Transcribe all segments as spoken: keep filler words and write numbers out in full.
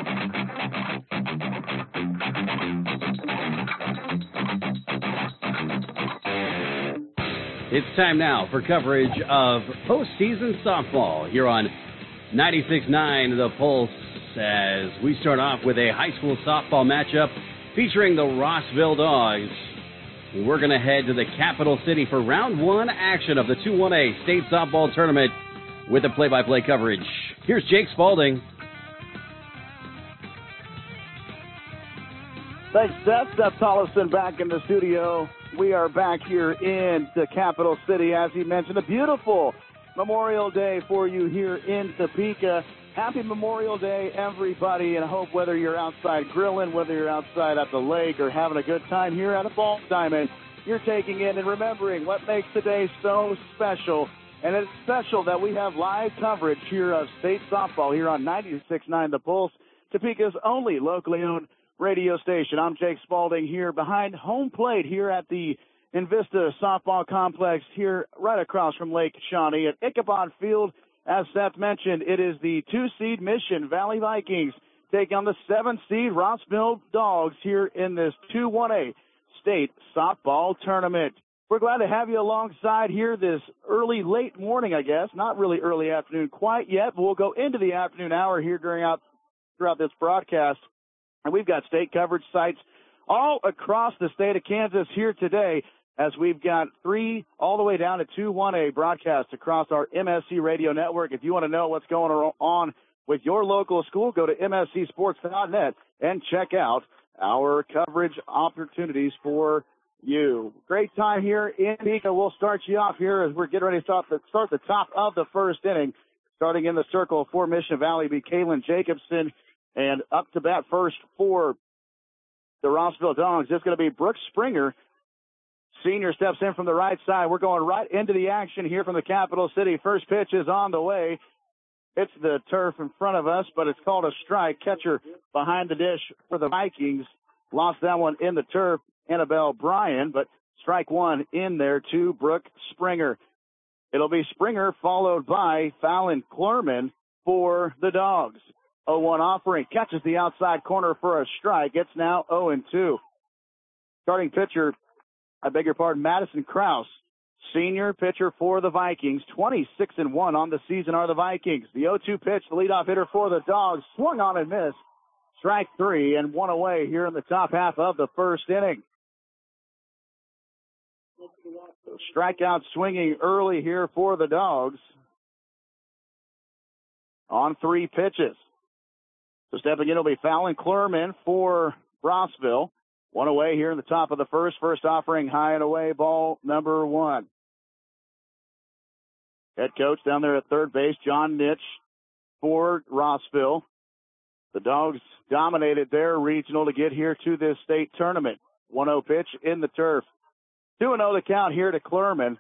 It's time now for coverage of postseason softball here on ninety-six point nine The Pulse as we start off with a high school softball matchup featuring the Rossville Dogs. We're going to head to the capital city for round one action of the two one A state softball tournament with the play-by-play coverage. Here's Jake Spalding. Thanks, Seth. Seth Tollefson back in the studio. We are back here in the capital city, as he mentioned. A beautiful Memorial Day for you here in Topeka. Happy Memorial Day, everybody, and I hope whether you're outside grilling, whether you're outside at the lake, or having a good time here at a ball diamond, you're taking in and remembering what makes today so special. And it's special that we have live coverage here of state softball here on ninety-six point nine The Pulse, Topeka's only locally owned radio station. I'm Jake Spalding here behind home plate here at the Invista Softball Complex here right across from Lake Shawnee at Ichabod Field. As Seth mentioned, it is the two-seed Mission Valley Vikings taking on the seven-seed Rossville Dogs here in this two one A state softball tournament. We're glad to have you alongside here this early, late morning, I guess. Not really early afternoon quite yet, but we'll go into the afternoon hour here during out, throughout this broadcast. And we've got state coverage sites all across the state of Kansas here today, as we've got three all the way down to two one A broadcasts across our M S C radio network. If you want to know what's going on with your local school, go to M S C sports dot net and check out our coverage opportunities for you. Great time here in Topeka. We'll start you off here as we're getting ready to start the, start the top of the first inning. Starting in the circle for Mission Valley be Kaylin Jacobson. And up to bat first for the Rossville Dogs, it's going to be Brooke Springer. Senior steps in from the right side. We're going right into the action here from the capital city. First pitch is on the way. It's the turf in front of us, but it's called a strike. Catcher behind the dish for the Vikings. Lost that one in the turf, Annabelle Bryan, but strike one in there to Brooke Springer. It'll be Springer followed by Fallon Klurman for the Dogs. oh one offering, catches the outside corner for a strike. It's now oh and two. Starting pitcher, I beg your pardon, Madison Krause, senior pitcher for the Vikings. twenty-six and one on the season are the Vikings. The oh two pitch, the leadoff hitter for the Dogs, swung on and missed. Strike three and one away here in the top half of the first inning. So strikeout swinging early here for the Dogs on three pitches. So stepping in will be Fallon Klurman for Rossville. One away here in the top of the first. First offering high and away, ball number one. Head coach down there at third base, John Nitsch for Rossville. The Dogs dominated their regional to get here to this state tournament. one oh pitch in the turf. two and oh the count here to Klurman.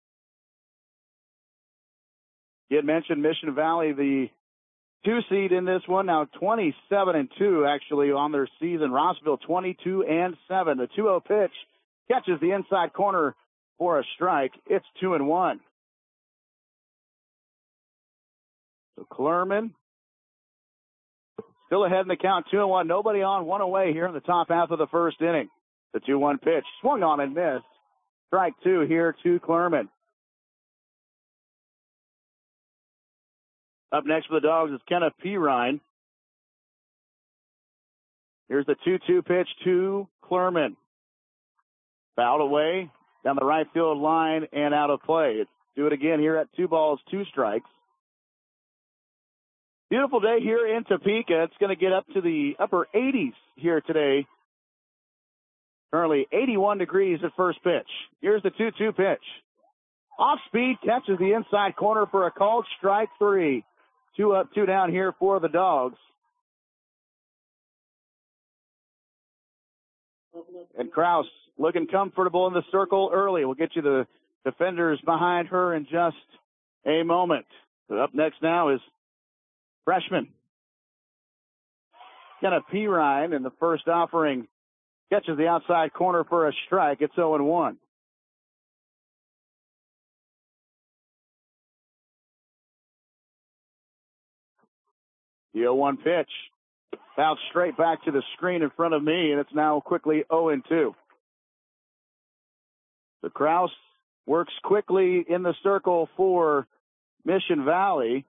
You had mentioned Mission Valley, the two seed in this one, now twenty-seven and two actually on their season. Rossville twenty-two and seven. The two oh pitch catches the inside corner for a strike. It's two and one. So Klurman still ahead in the count, two and one. Nobody on, one away here in the top half of the first inning. The two one pitch swung on and missed. Strike two here to Klurman. Up next for the Dogs is Kenneth Pirine. Here's the two two pitch to Klurman. Fouled away down the right field line and out of play. Let's do it again here at two balls, two strikes. Beautiful day here in Topeka. It's going to get up to the upper eighties here today. Currently eighty-one degrees at first pitch. Here's the two two pitch. Off speed, catches the inside corner for a called strike three. Two up, two down here for the Dogs. And Krause looking comfortable in the circle early. We'll get you the defenders behind her in just a moment. So up next now is freshman Kenneth Pirine, in the first offering catches the outside corner for a strike. It's oh and one. The oh one pitch Bounced straight back to the screen in front of me, and it's now quickly oh and two. The Kraus works quickly in the circle for Mission Valley.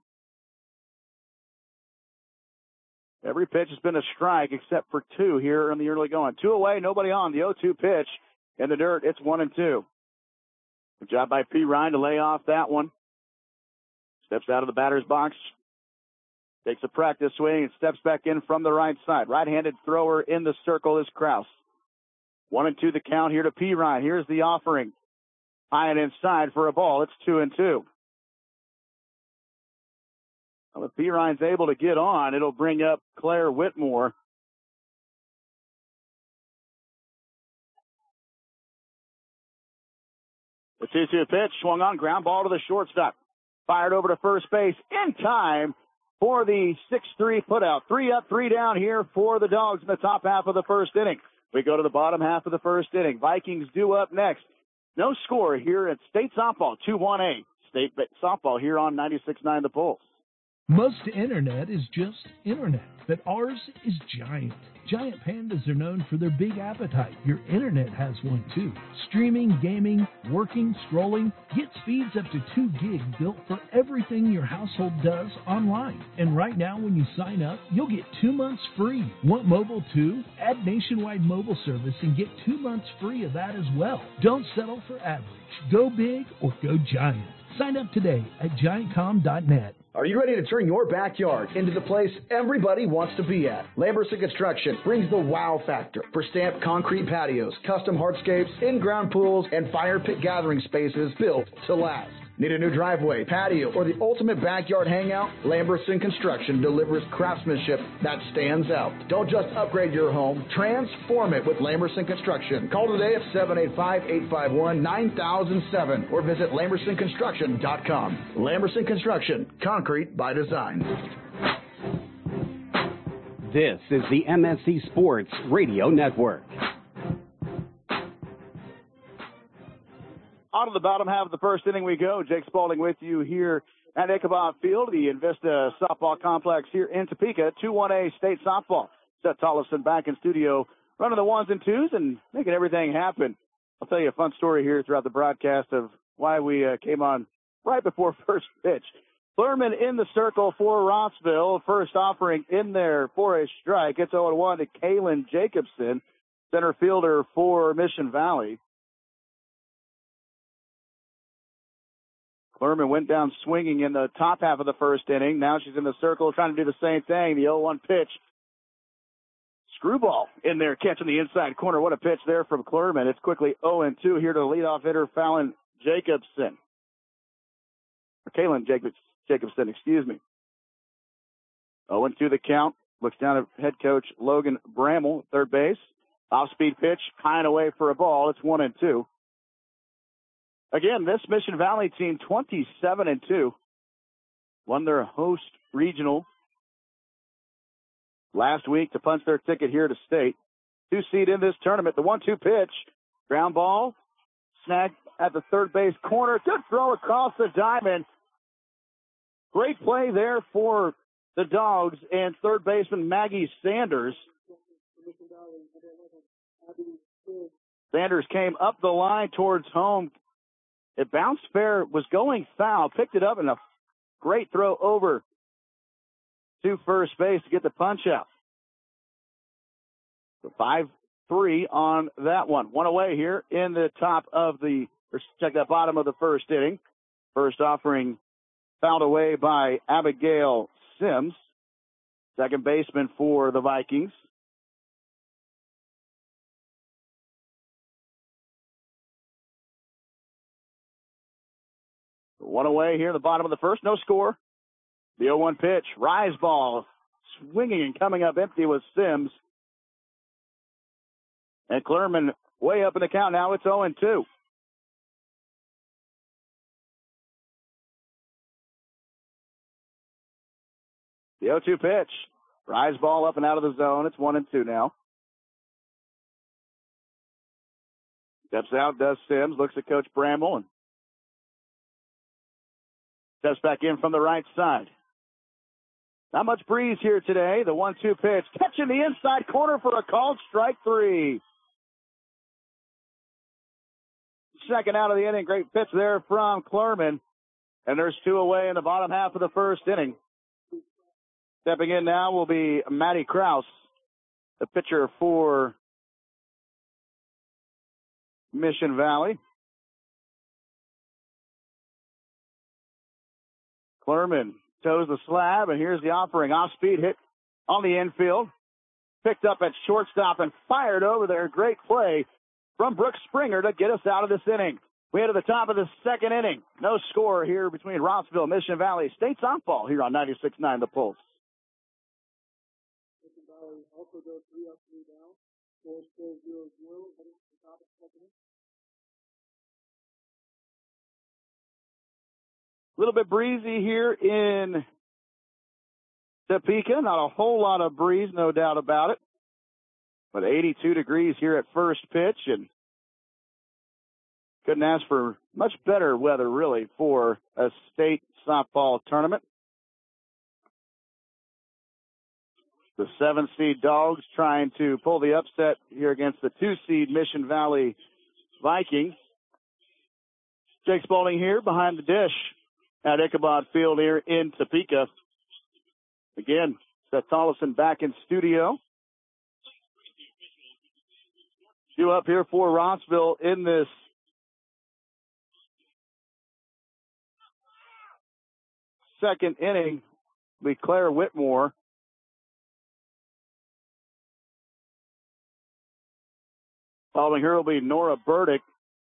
Every pitch has been a strike except for two here in the early going. Two away, nobody on. The oh two pitch in the dirt. It's one and two. Good job by P. Ryan to lay off that one. Steps out of the batter's box. Takes a practice swing and steps back in from the right side. Right-handed thrower in the circle is Kraus. One and two the count here to P. Ryan. Here's the offering. High and inside for a ball. It's two and two. Well, if P. Ryan's able to get on, it'll bring up Claire Whitmore. The two two pitch swung on, ground ball to the shortstop. Fired over to first base in time for the six three putout. Three up, three down here for the Dogs in the top half of the first inning. We go to the bottom half of the first inning. Vikings due up next. No score here at State Softball, two one A. State Softball here on ninety-six point nine The Pulse. Most internet is just internet, but ours is giant. Giant pandas are known for their big appetite. Your internet has one too. Streaming, gaming, working, scrolling. Get speeds up to two gig built for everything your household does online. And right now when you sign up, you'll get two months free. Want mobile too? Add nationwide mobile service and get two months free of that as well. Don't settle for average. Go big or go giant. Sign up today at giant com dot net. Are you ready to turn your backyard into the place everybody wants to be at? Lamberson Construction brings the wow factor for stamped concrete patios, custom hardscapes, in-ground pools, and fire pit gathering spaces built to last. Need a new driveway, patio, or the ultimate backyard hangout? Lamberson Construction delivers craftsmanship that stands out. Don't just upgrade your home, transform it with Lamberson Construction. Call today at seven eight five, eight five one, nine thousand seven or visit lamberson construction dot com. Lamberson Construction, concrete by design. This is the M S C Sports Radio Network. On to the bottom half of the first inning we go. Jake Spalding with you here at Ichabod Field, the Invista Softball Complex here in Topeka. two one A State Softball. Seth Tollefson back in studio, running the ones and twos and making everything happen. I'll tell you a fun story here throughout the broadcast of why we uh, came on right before first pitch. Flerman in the circle for Rossville. First offering in there for a strike. It's oh one to Kaylin Jacobson, center fielder for Mission Valley. Flerman went down swinging in the top half of the first inning. Now she's in the circle trying to do the same thing. The oh one pitch. Screwball in there catching the inside corner. What a pitch there from Flerman. It's quickly oh and two here to the leadoff hitter, Fallon Jacobson. Or Kaylin Jacobs, Jacobson, excuse me. oh and two the count. Looks down at head coach Logan Bramble, third base. Off-speed pitch, high and away for a ball. It's one and two. Again, this Mission Valley team, twenty-seven and two, won their host regional last week to punch their ticket here to state. Two seed in this tournament. The one two pitch, ground ball, snagged at the third base corner. Good throw across the diamond. Great play there for the Dogs and third baseman Maggie Sanders. Sanders came up the line towards home. It bounced fair, was going foul, picked it up, and a great throw over to first base to get the punch out. So five three on that one. One away here in the top of the, or check that bottom of the first inning. First offering fouled away by Abigail Sims, second baseman for the Vikings. One away here in the bottom of the first. No score. The oh one pitch. Rise ball. Swinging and coming up empty with Sims. And Clerman way up in the count now. It's oh and two. The oh two pitch. Rise ball up and out of the zone. It's one and two now. Steps out, does Sims. Looks at Coach Bramble and steps back in from the right side. Not much breeze here today. The one two pitch. Catching the inside corner for a called strike three. Second out of the inning. Great pitch there from Clerman. And there's two away in the bottom half of the first inning. Stepping in now will be Matty Kraus, the pitcher for Mission Valley. Clerman toes the slab, and here's the offering. Off-speed hit on the infield. Picked up at shortstop and fired over there. Great play from Brooks Springer to get us out of this inning. We head to the top of the second inning. No score here between Rossville, Mission Valley State softball here on ninety-six point nine The Pulse. Mission Valley also goes three up, three down. Score still zero zero. Heading to the top of the second inning. A little bit breezy here in Topeka. Not a whole lot of breeze, no doubt about it. But eighty-two degrees here at first pitch, and couldn't ask for much better weather, really, for a state softball tournament. The seven-seed Dogs trying to pull the upset here against the two-seed Mission Valley Vikings. Jake Spalding here behind the dish at Ichabod Field here in Topeka. Again, Seth Tollefson back in studio. Due up here for Rossville in this second inning will be Claire Whitmore. Following her will be Nora Burdick.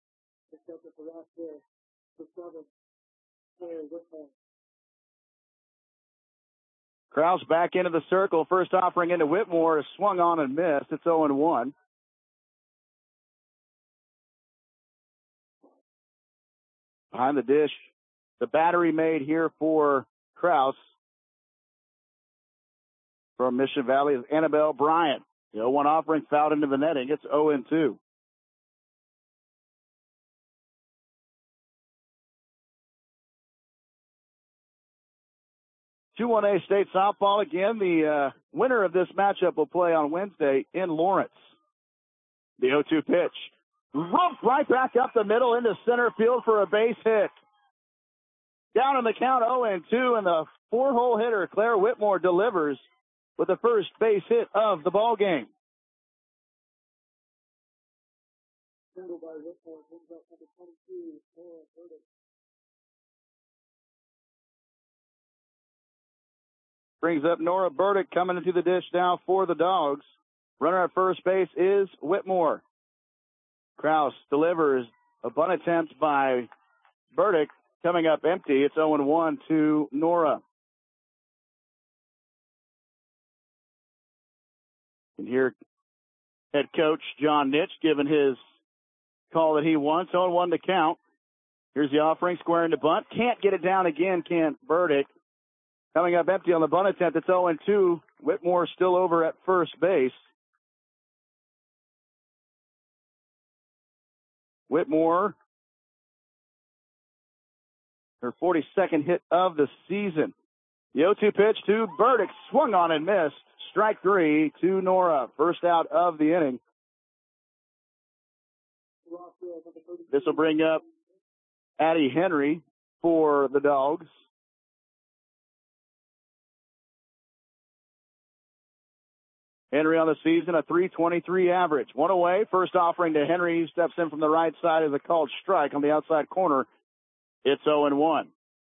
Kraus back into the circle. First offering into Whitmore is swung on and missed. It's oh and one. Behind the dish, the battery made here for Kraus from Mission Valley is Annabelle Bryant. The oh one offering fouled into the netting. It's oh and two. two one A State softball again. The uh, winner of this matchup will play on Wednesday in Lawrence. The oh two pitch. Rumped right back up the middle into center field for a base hit. Down in the count oh and two, and the four-hole hitter Claire Whitmore delivers with the first base hit of the ball game. Brings up Nora Burdick coming into the dish now for the Dogs. Runner at first base is Whitmore. Kraus delivers a bunt attempt by Burdick coming up empty. It's oh and one to Nora. And here, head coach John Nitsch giving his call that he wants. oh and one to count. Here's the offering, squaring to bunt. Can't get it down again, can't Burdick. Coming up empty on the bunt attempt. It's oh and two. Whitmore still over at first base. Whitmore, her forty-second hit of the season. The oh two pitch to Burdick, swung on and missed. Strike three to Nora. First out of the inning. This will bring up Addie Henry for the Dogs. Henry on the season, a three twenty-three average. One away. First offering to Henry. He steps in from the right side as a called strike on the outside corner. It's oh and one.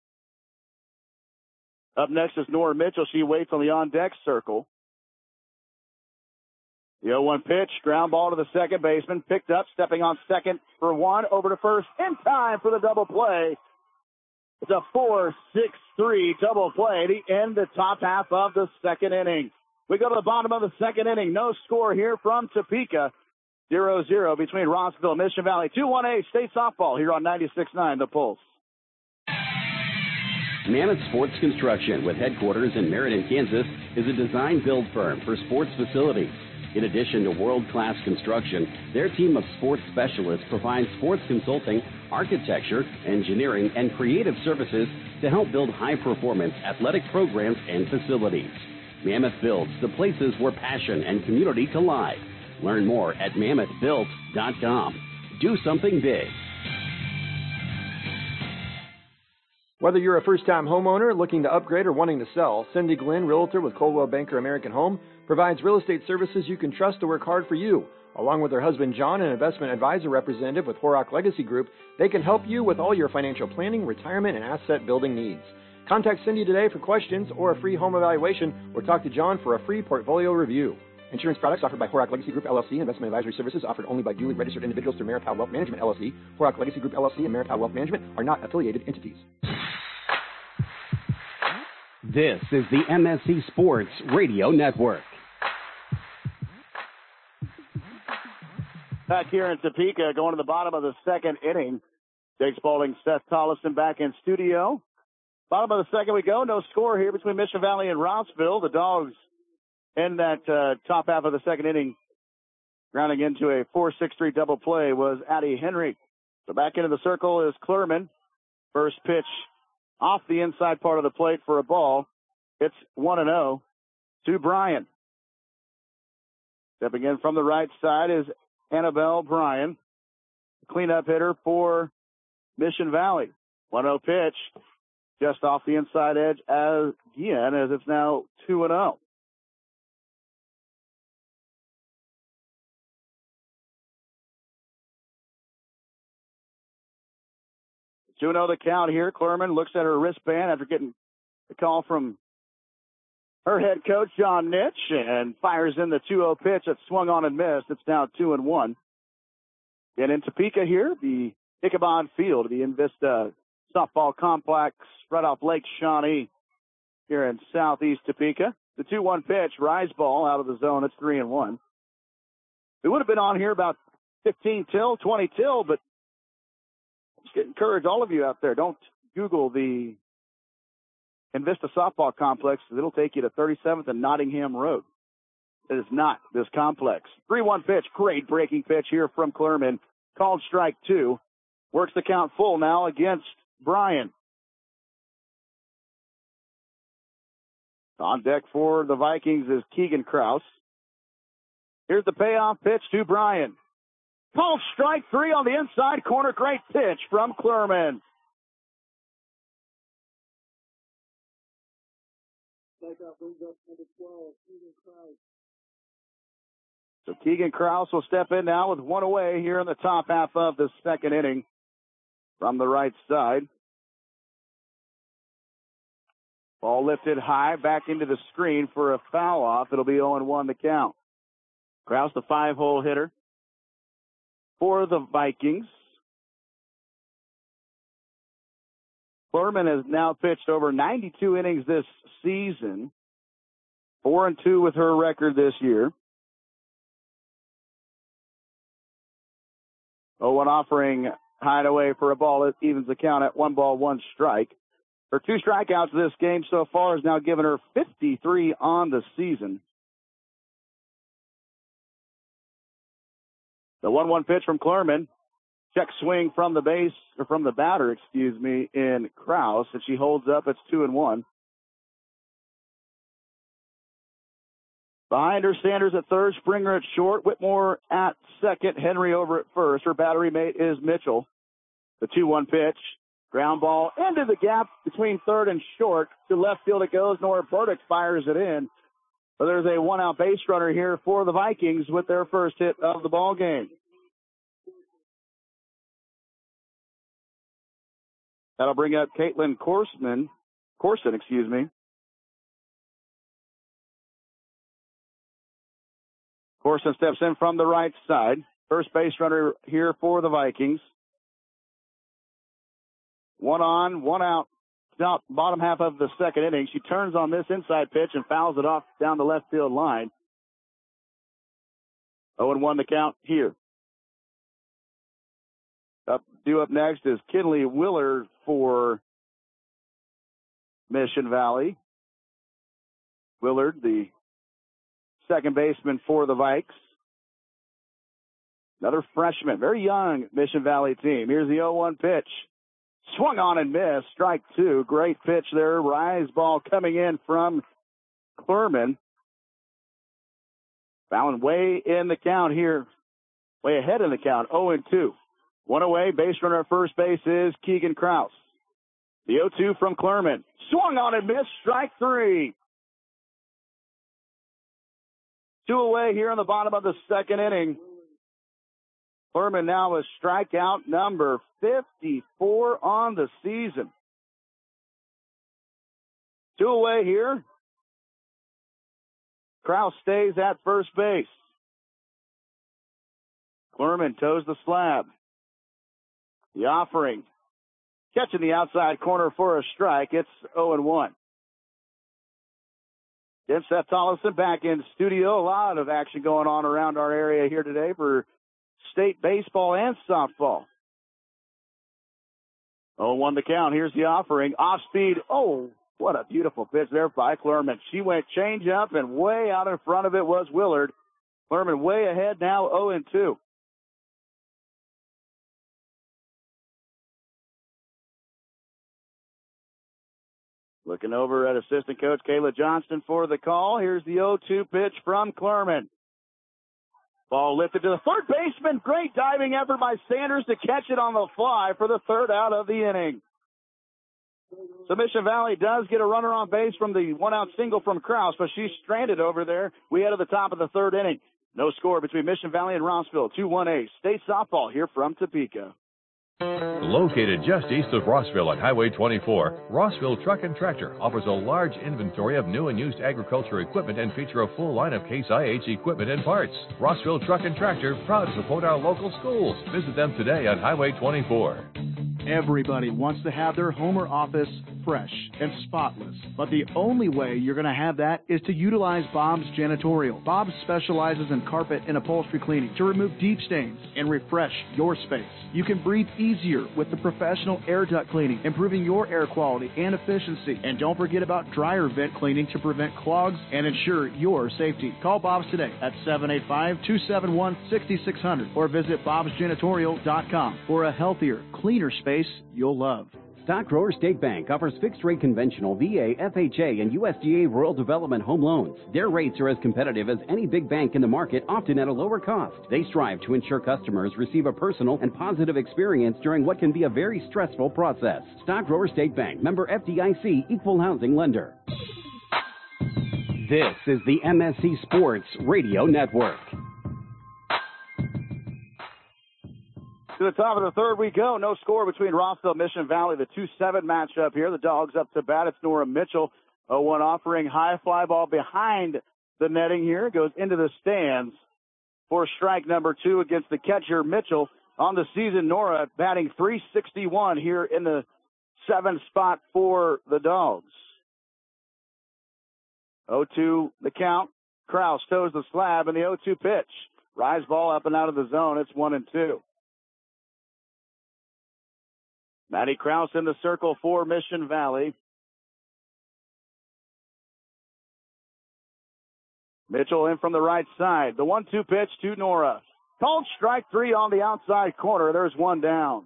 Up next is Nora Mitchell. She waits on the on-deck circle. The oh one pitch, ground ball to the second baseman. Picked up, stepping on second for one. Over to first in time for the double play. It's a four six three double play to end the top half of the second inning. We go to the bottom of the second inning. No score here from Topeka. zero zero between Rossville and Mission Valley. two one A State softball here on ninety-six point nine The Pulse. Mammoth Sports Construction, with headquarters in Meriden, Kansas, is a design-build firm for sports facilities. In addition to world-class construction, their team of sports specialists provides sports consulting, architecture, engineering, and creative services to help build high-performance athletic programs and facilities. Mammoth Builds, the places where passion and community collide. Learn more at mammoth built dot com. Do something big. Whether you're a first-time homeowner looking to upgrade or wanting to sell, Cindy Glenn, Realtor with Coldwell Banker American Home, provides real estate services you can trust to work hard for you. Along with her husband John, an investment advisor representative with Horak Legacy Group, they can help you with all your financial planning, retirement, and asset building needs. Contact Cindy today for questions or a free home evaluation, or talk to John for a free portfolio review. Insurance products offered by Horak Legacy Group, L L C. Investment advisory services offered only by duly registered individuals through Maripal Wealth Management, L L C. Horak Legacy Group, L L C and Maripal Wealth Management are not affiliated entities. This is the M S C Sports Radio Network. Back here in Topeka, going to the bottom of the second inning. Jake Spalding, Seth Tollison back in studio. Bottom of the second we go. No score here between Mission Valley and Rossville. The Dogs in that uh, top half of the second inning, grounding into a four six three double play, was Addie Henry. So back into the circle is Klurman. First pitch off the inside part of the plate for a ball. It's one and oh to Bryan. Stepping in from the right side is Annabelle Bryan, cleanup hitter for Mission Valley. one oh pitch, just off the inside edge as again, as it's now two and oh. two and oh the count here. Klurman looks at her wristband after getting the call from her head coach, John Nitch, and fires in the two oh pitch that swung on and missed. It's now two and one. And in Topeka here, the Ichabod Field, the Invista Softball Complex right off Lake Shawnee here in southeast Topeka. The two one pitch, rise ball out of the zone. It's three and one. We would have been on here about fifteen till, twenty till, but just encourage all of you out there, don't Google the Invista Softball Complex. It'll take you to thirty-seventh and Nottingham Road. It is not this complex. three one pitch, great breaking pitch here from Klurman. Called strike two. Works the count full now against Bryan. On deck for the Vikings is Keegan Krause. Here's the payoff pitch to Bryan. Called strike three on the inside corner. Great pitch from Klurman. Strikeout brings up number twelve, Keegan Krause. So Keegan Krause will step in now with one away here in the top half of the second inning from the right side. Ball lifted high back into the screen for a foul off. It'll be oh and one to count. Krause, the five-hole hitter for the Vikings. Klurman has now pitched over ninety-two innings this season. Four and two with her record this year. oh one offering Hideaway for a ball. It evens the count at one ball, one strike. Her two strikeouts this game so far has now given her fifty-three on the season. The one one pitch from Klurman. Check swing from the base, or from the batter, excuse me, in Krause. And she holds up. It's two and one. Behind her, Sanders at third, Springer at short, Whitmore at second, Henry over at first. Her battery mate is Mitchell. The two one pitch. Ground ball into the gap between third and short. To left field it goes. Nora Burdick fires it in. But there's a one-out base runner here for the Vikings with their first hit of the ball game. That'll bring up Caitlin Corson, Corson, excuse me. Corson steps in from the right side. First base runner here for the Vikings. One on, one out, down bottom half of the second inning. She turns on this inside pitch and fouls it off down the left field line. oh and one to count here. Up, due up next is Kinley Willard for Mission Valley. Willard, the second baseman for the Vikes. Another freshman, very young Mission Valley team. Here's the oh one pitch. Swung on and missed. Strike two. Great pitch there. Rise ball coming in from Clermont. Fallon way in the count here. Way ahead in the count. oh and two. One away. Base runner at first base is Keegan Krause. The oh two from Clermont. Swung on and missed. Strike three. Two away here in the bottom of the second inning. Clermont now with strikeout number fifty-four on the season. Two away here. Krause stays at first base. Clermont toes the slab. The offering. Catching the outside corner for a strike. It's oh and one. Tim Seth Tollefson back in studio. A lot of action going on around our area here today for state baseball and softball. oh one the count. Here's the offering. Off speed. Oh, what a beautiful pitch there by Clermont. She went change up, and way out in front of it was Willard. Clermont way ahead now, oh and two. Looking over at assistant coach Kayla Johnston for the call. Here's the oh two pitch from Clermont. Ball lifted to the third baseman. Great diving effort by Sanders to catch it on the fly for the third out of the inning. So Mission Valley does get a runner on base from the one-out single from Krause, but she's stranded over there. We head to the top of the third inning. No score between Mission Valley and Rossville. two one A. State softball here from Topeka. Located just east of Rossville on Highway twenty-four, Rossville Truck and Tractor offers a large inventory of new and used agriculture equipment and feature a full line of Case I H equipment and parts. Rossville Truck and Tractor, proud to support our local schools. Visit them today on Highway twenty-four. Everybody wants to have their home or office fresh and spotless, but the only way you're going to have that is to utilize Bob's Janitorial. Bob specializes in carpet and upholstery cleaning to remove deep stains and refresh your space. You can breathe easier with the professional air duct cleaning, improving your air quality and efficiency. And don't forget about dryer vent cleaning to prevent clogs and ensure your safety. Call Bob's today at seven eight five, two seven one, six six zero zero or visit bobs janitorial dot com for a healthier, cleaner space you'll love. Stock Grower State Bank offers fixed-rate conventional V A, F H A, and U S D A rural development home loans. Their rates are as competitive as any big bank in the market, often at a lower cost. They strive to ensure customers receive a personal and positive experience during what can be a very stressful process. Stock Grower State Bank, member F D I C, equal housing lender. This is the M S C Sports Radio Network. To the top of the third we go. No score between Rossville and Mission Valley. The two seven matchup here. The Dogs up to bat. It's Nora Mitchell. oh one offering. High fly ball behind the netting here. Goes into the stands for strike number two against the catcher Mitchell. On the season, Nora batting three sixty-one here in the seventh spot for the Dogs. oh two the count. Krause toes the slab and the oh two pitch. Rise ball up and out of the zone. It's one and two. Maddie Krause in the circle for Mission Valley. Mitchell in from the right side. The one two pitch to Nora. Called strike three on the outside corner. There's one down.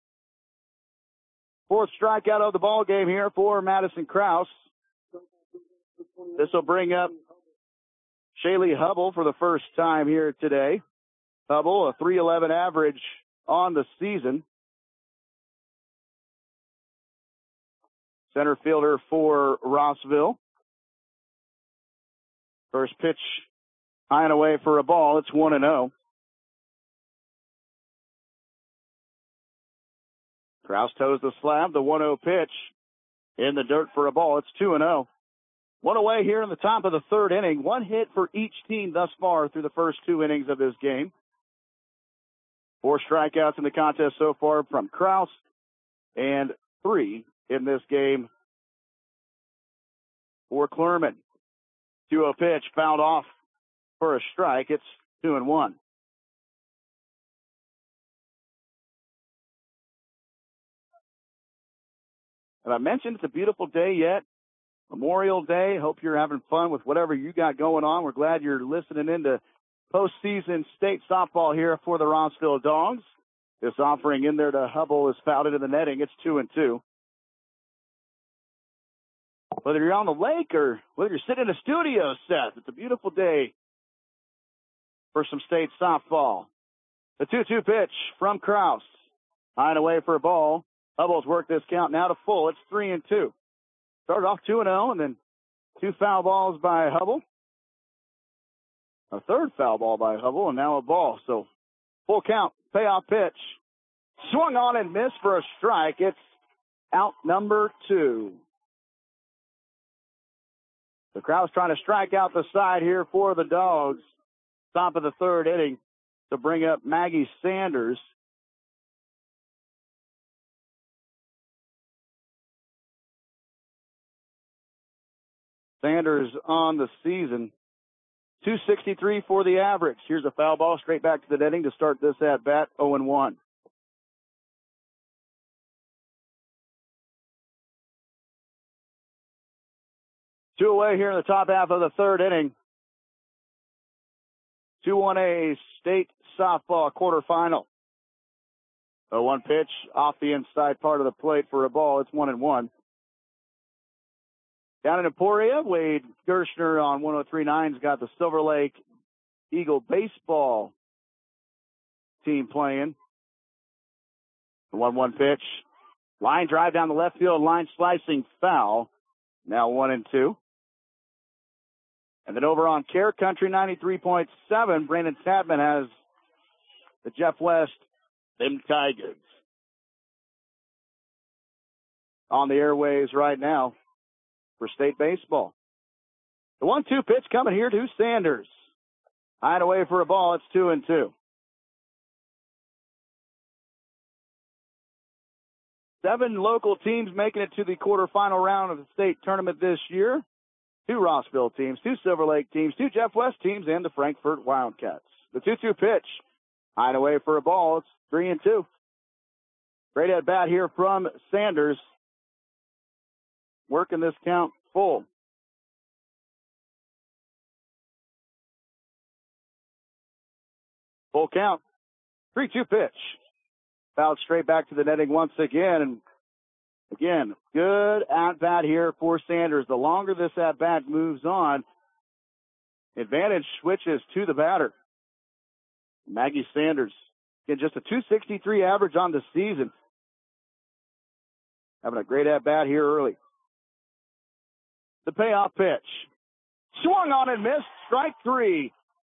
Fourth strikeout of the ball game here for Madison Krause. This will bring up Shaylee Hubble for the first time here today. Hubble, a three eleven average on the season. Center fielder for Rossville. First pitch high and away for a ball. It's one and oh. Krause toes the slab. The one oh pitch in the dirt for a ball. It's two and oh. One away here in the top of the third inning. One hit for each team thus far through the first two innings of this game. Four strikeouts in the contest so far from Krause and three in this game for Clermont. two oh pitch fouled off for a strike. It's two and one. Have I mentioned it's a beautiful day yet? Memorial Day. Hope you're having fun with whatever you got going on. We're glad you're listening in to postseason state softball here for the Rossville Dogs. This offering in there to Hubble is fouled into the netting. It's two and two. Whether you're on the lake or whether you're sitting in a studio, Seth, it's a beautiful day for some state softball. The two two pitch from Kraus. High and away for a ball. Hubble's worked this count now to full. It's three and two. Started off two and oh, and then two foul balls by Hubble. A third foul ball by Hubble, and now a ball. So full count, payoff pitch. Swung on and missed for a strike. It's out number two. The Kraus trying to strike out the side here for the Dogs. Top of the third inning to bring up Maggie Sanders. Sanders on the season, two sixty-three for the average. Here's a foul ball straight back to the netting to start this at bat, oh and one. Two away here in the top half of the third inning. two one A state softball quarterfinal. A one pitch off the inside part of the plate for a ball. It's one and one. Down in Emporia, Wade Gershner on one oh three point nine's got the Silver Lake Eagle baseball team playing. The one one pitch. Line drive down the left field line, slicing foul. Now one and two. And then over on Care Country ninety-three point seven, Brandon Tatman has the Jeff West, them Tigers, on the airwaves right now for state baseball. The one two pitch coming here to Sanders. High and away for a ball. It's two and two. Seven local teams making it to the quarterfinal round of the state tournament this year. Two Rossville teams, two Silver Lake teams, two Jeff West teams, and the Frankfort Wildcats. The two two pitch. High and away for a ball. It's three and two. Great at bat here from Sanders. Working this count full. Full count. three two pitch. Fouled straight back to the netting once again. And again, good at-bat here for Sanders. The longer this at-bat moves on, advantage switches to the batter. Maggie Sanders, again, just a two sixty-three average on the season. Having a great at-bat here early. The payoff pitch. Swung on and missed. Strike three.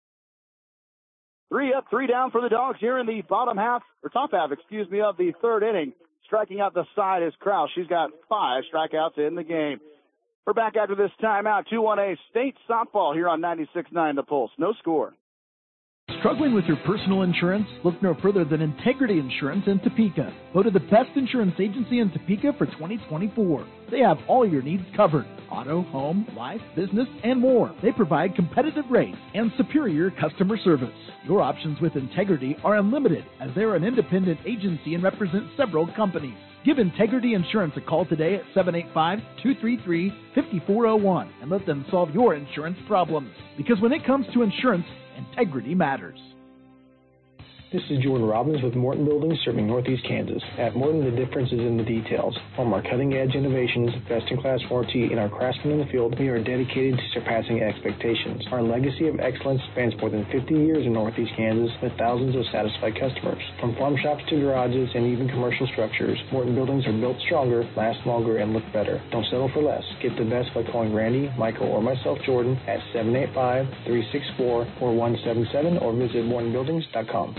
Three up, three down for the Dogs here in the bottom half, or top half, excuse me, of the third inning. Striking out the side is Kraus. She's got five strikeouts in the game. We're back after this timeout. two one A state softball here on ninety-six point nine The Pulse. No score. Struggling with your personal insurance? Look no further than Integrity Insurance in Topeka. Voted the best insurance agency in Topeka for twenty twenty-four. They have all your needs covered. Auto, home, life, business, and more. They provide competitive rates and superior customer service. Your options with Integrity are unlimited as they're an independent agency and represent several companies. Give Integrity Insurance a call today at seven eight five, two three three, five four zero one and let them solve your insurance problems. Because when it comes to insurance, integrity matters. This is Jordan Robbins with Morton Buildings serving Northeast Kansas. At Morton, the difference is in the details. From our cutting-edge innovations, best-in-class warranty, and our craftsmen in the field, we are dedicated to surpassing expectations. Our legacy of excellence spans more than fifty years in Northeast Kansas with thousands of satisfied customers. From farm shops to garages and even commercial structures, Morton Buildings are built stronger, last longer, and look better. Don't settle for less. Get the best by calling Randy, Michael, or myself, Jordan, at seven eight five, three six four, four one seven seven or visit morton buildings dot com.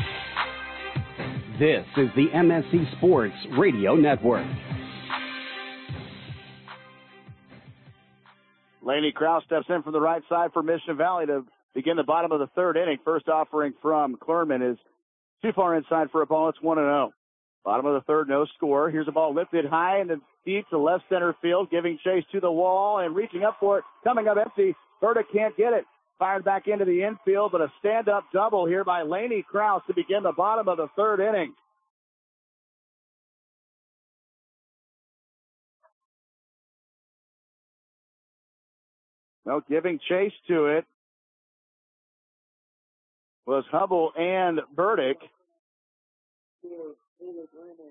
This is the M S C Sports Radio Network. Lainey Kraus steps in from the right side for Mission Valley to begin the bottom of the third inning. First offering from Clermont is too far inside for a ball. It's one and oh. Bottom of the third, no score. Here's a ball lifted high and deep to left center field, giving chase to the wall and reaching up for it. Coming up empty. Burdick can't get it. Fired back into the infield, but a stand-up double here by Lainey Kraus to begin the bottom of the third inning. Well, giving chase to it was Hubble and Burdick. for Taylor Bramall.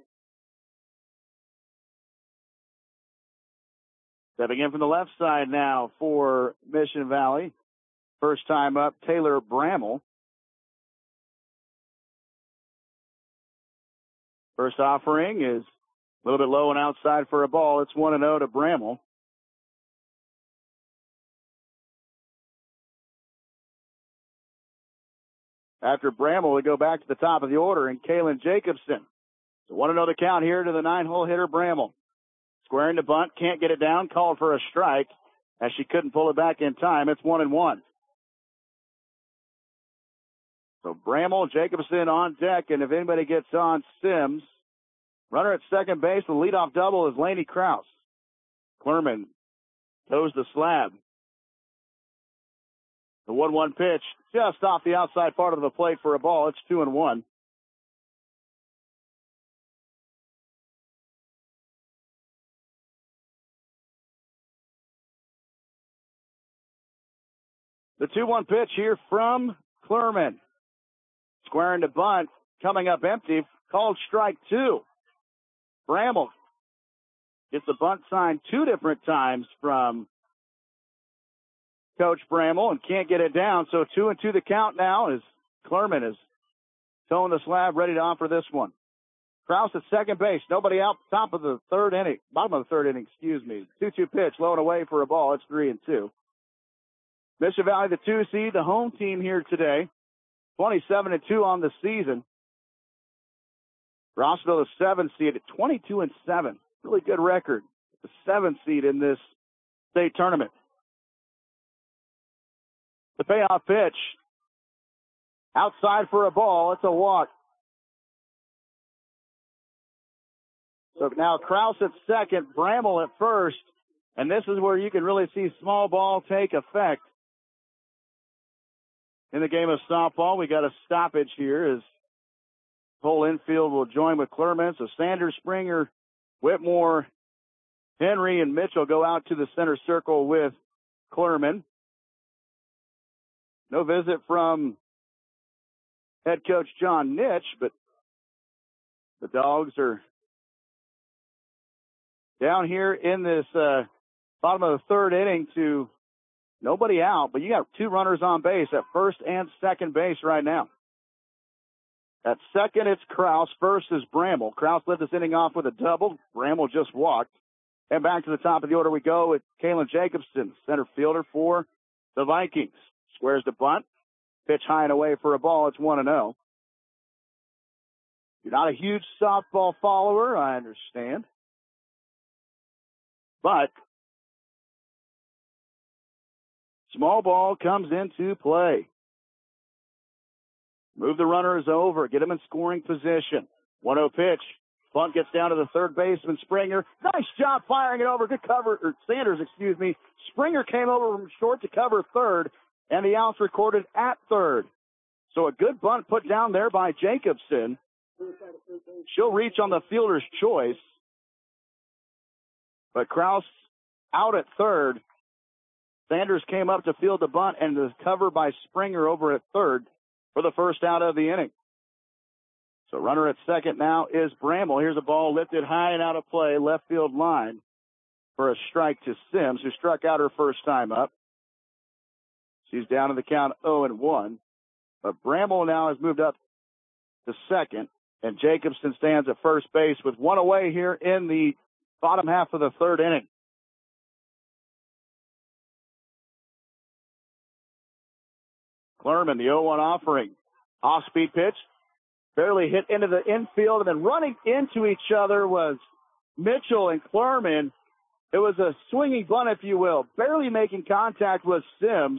Stepping in from the left side now for Mission Valley. First time up, Taylor Bramall. First offering is a little bit low and outside for a ball. It's one and oh to Bramall. After Bramall, we go back to the top of the order, and Kaylin Jacobson. So one and oh the count here to the nine-hole hitter, Bramall. Squaring the bunt, can't get it down, called for a strike as she couldn't pull it back in time. It's one and one. So Bramall, Jacobson on deck, and if anybody gets on, Sims. Runner at second base, the leadoff double is Lainey Krause. Clerman toes the slab. The one one pitch just off the outside part of the plate for a ball. It's two and one. The two one pitch here from Clerman. Squaring the bunt, coming up empty, called strike two. Bramall gets the bunt sign two different times from Coach Bramall and can't get it down. So two and two the count now as Clerman is towing the slab, ready to offer this one. Krause at second base. Nobody out, top of the third inning, bottom of the third inning, excuse me. two two pitch, low and away for a ball. It's three and two. Mission Valley, the two seed, the home team here today. twenty-seven and two on the season. Rossville, the seven seed at twenty-two and seven. Really good record. The seven seed in this state tournament. The payoff pitch. Outside for a ball. It's a walk. So now Krause at second, Bramall at first, and this is where you can really see small ball take effect. In the game of softball, we got a stoppage here as whole infield will join with Clerman. So Sanders, Springer, Whitmore, Henry, and Mitchell go out to the center circle with Clerman. No visit from head coach John Nitsch, but the Dogs are down here in this uh, bottom of the third inning to nobody out, but you got two runners on base at first and second base right now. At second, it's Krause. First is Bramall. Krause led this inning off with a double. Bramall just walked. And back to the top of the order we go with Kaylin Jacobson, center fielder for the Vikings. Squares the bunt. Pitch high and away for a ball. It's one and oh. You're not a huge softball follower, I understand. But small ball comes into play. Move the runners over. Get them in scoring position. one oh pitch. Bunt gets down to the third baseman, Springer. Nice job firing it over. Good cover. Or Sanders, excuse me. Springer came over from short to cover third, and the out's recorded at third. So a good bunt put down there by Jacobson. She'll reach on the fielder's choice. But Krause out at third. Sanders came up to field the bunt, and the cover by Springer over at third for the first out of the inning. So runner at second now is Bramall. Here's a ball lifted high and out of play, left field line for a strike to Sims, who struck out her first time up. She's down to the count oh and one. But Bramall now has moved up to second, and Jacobson stands at first base with one away here in the bottom half of the third inning. Clerman, the oh one offering. Off-speed pitch. Barely hit into the infield, and then running into each other was Mitchell and Clerman. It was a swinging bunt, if you will. Barely making contact with Sims.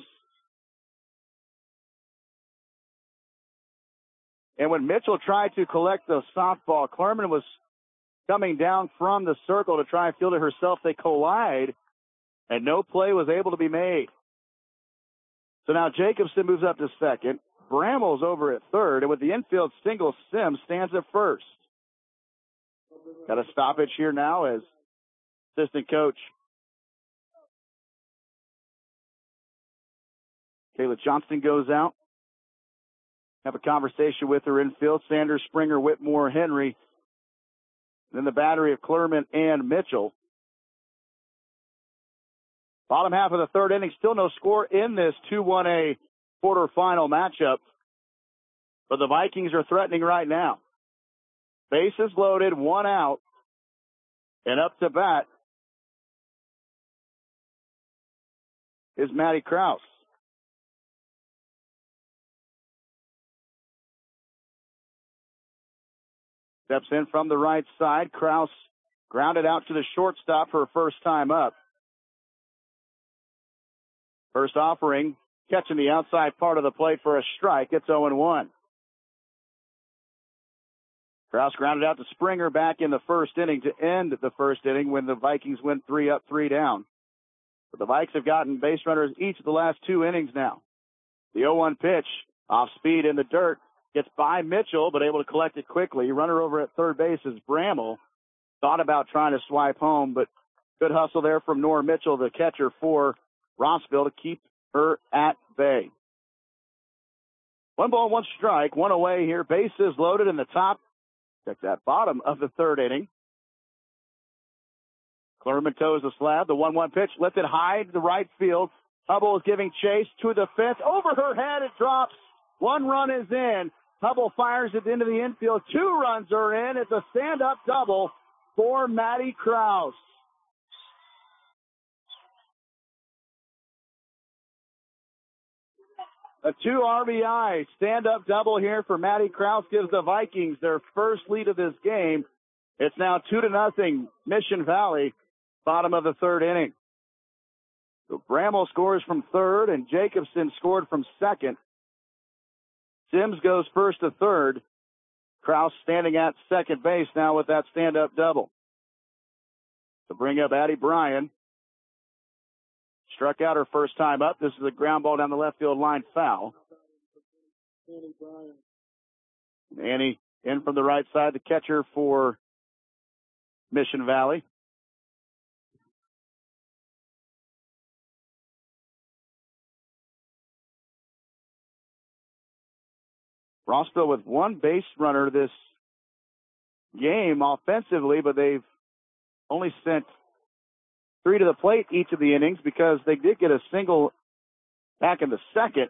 And when Mitchell tried to collect the softball, Clerman was coming down from the circle to try and field it herself. They collide, and no play was able to be made. So now Jacobson moves up to second. Bramall's over at third, and with the infield single, Sims stands at first. Got a stoppage here now as assistant coach Kayla Johnston goes out. have a conversation with her infield. Sanders, Springer, Whitmore, Henry. Then the battery of Clermont and Mitchell. Bottom half of the third inning, still no score in this two one A quarterfinal matchup. But the Vikings are threatening right now. Bases loaded, one out, and up to bat is Maddie Krause. Steps in from the right side. Krause grounded out to the shortstop for her first time up. First offering, catching the outside part of the plate for a strike. It's oh one. Krause grounded out to Springer back in the first inning to end the first inning when the Vikings went three up, three down. But the Vikes have gotten base runners each of the last two innings now. The oh one pitch, off speed in the dirt, gets by Mitchell, but able to collect it quickly. Runner over at third base is Bramble. Thought about trying to swipe home, but good hustle there from Nora Mitchell, the catcher for Rossville, to keep her at bay. One ball, one strike, one away here. Bases loaded in the top. Check that bottom of the third inning. Clermont toes the slab. The one one pitch lifted high to the right field. Hubble is giving chase to the fifth. Over her head, it drops. One run is in. Hubble fires it into the infield. Two runs are in. It's a stand-up double for Maddie Krause. A two R B I stand-up double here for Maddie Krause gives the Vikings their first lead of this game. It's now two to nothing, Mission Valley, bottom of the third inning. So Bramble scores from third, and Jacobson scored from second. Sims goes first to third. Krause standing at second base now with that stand-up double. To bring up Addie Bryan. Struck out her first time up. This is a ground ball down the left field line, foul. Annie in from the right side, the catcher for Mission Valley. Rossville with one base runner this game offensively, but they've only sent three to the plate each of the innings because they did get a single back in the second.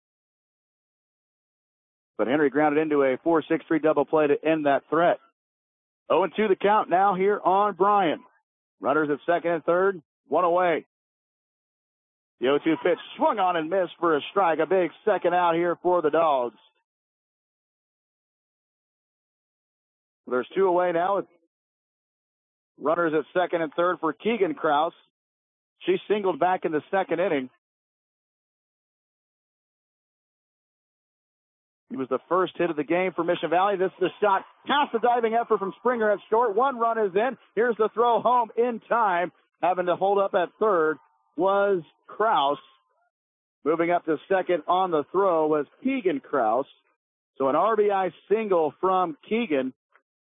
But Henry grounded into a four six three double play to end that threat. oh two the count now here on Bryan. Runners at second and third, one away. The oh two pitch swung on and missed for a strike. A big second out here for the Dogs. There's two away now with runners at second and third for Keegan Krause. She singled back in the second inning. He was the first hit of the game for Mission Valley. This is the shot past the diving effort from Springer at short. One run is in. Here's the throw home in time. Having to hold up at third was Krause. Moving up to second on the throw was Keegan Krause. So an R B I single from Keegan.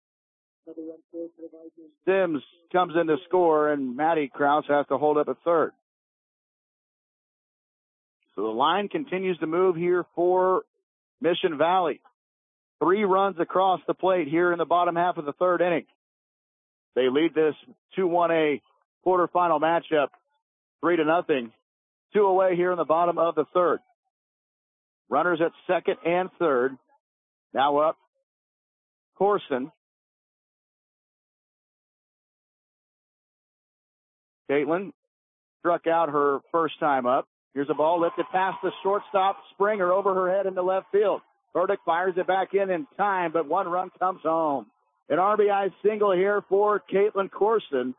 Sims comes in to score, and Maddie Krause has to hold up at third. So the line continues to move here for Mission Valley. Three runs across the plate here in the bottom half of the third inning. They lead this two one A quarterfinal matchup three to nothing. Two away here in the bottom of the third. Runners at second and third. Now up, Corson. Caitlin struck out her first time up. Here's a ball lifted past the shortstop. Springer over her head into left field. Burdick fires it back in in time, but one run comes home. An R B I single here for Caitlin Corson.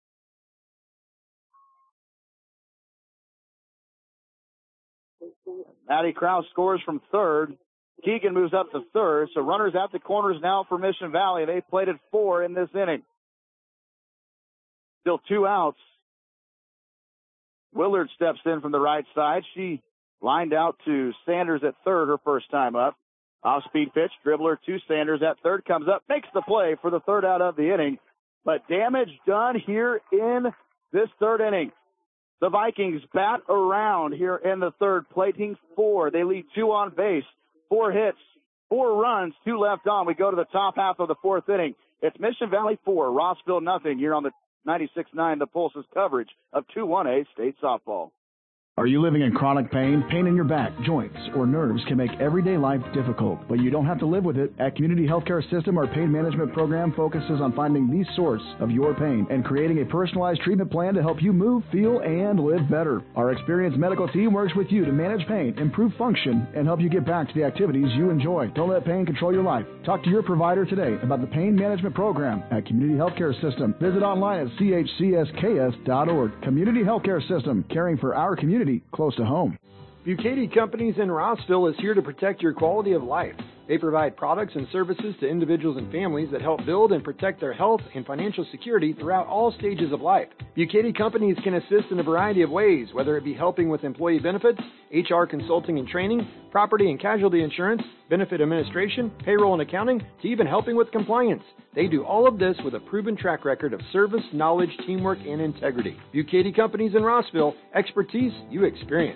Maddie Krause scores from third. Keegan moves up to third. So runners at the corners now for Mission Valley. They've plated four in this inning. Still two outs. Willard steps in from the right side. She lined out to Sanders at third her first time up. Off-speed pitch, dribbler to Sanders at third, comes up, makes the play for the third out of the inning. But damage done here in this third inning. The Vikings bat around here in the third, plating four. They lead two on base, four hits, Four runs, two left on. We go to the top half of the fourth inning. It's Mission Valley four, Rossville nothing here on the ninety-six point nine The Pulse's coverage of two one A state softball. Are you living in chronic pain? Pain in your back, joints, or nerves can make everyday life difficult, but you don't have to live with it. At Community Healthcare System, our pain management program focuses on finding the source of your pain and creating a personalized treatment plan to help you move, feel, and live better. Our experienced medical team works with you to manage pain, improve function, and help you get back to the activities you enjoy. Don't let pain control your life. Talk to your provider today about the pain management program at Community Healthcare System. Visit online at c h c s k s dot org. Community Healthcare System, caring for our community close to home. Bucati Companies in Rossville is here to protect your quality of life. They provide products and services to individuals and families that help build and protect their health and financial security throughout all stages of life. Bucati Companies can assist in a variety of ways, whether it be helping with employee benefits, H R consulting and training, property and casualty insurance, benefit administration, payroll and accounting, to even helping with compliance. They do all of this with a proven track record of service, knowledge, teamwork, and integrity. Bucati Companies in Rossville, expertise you experience.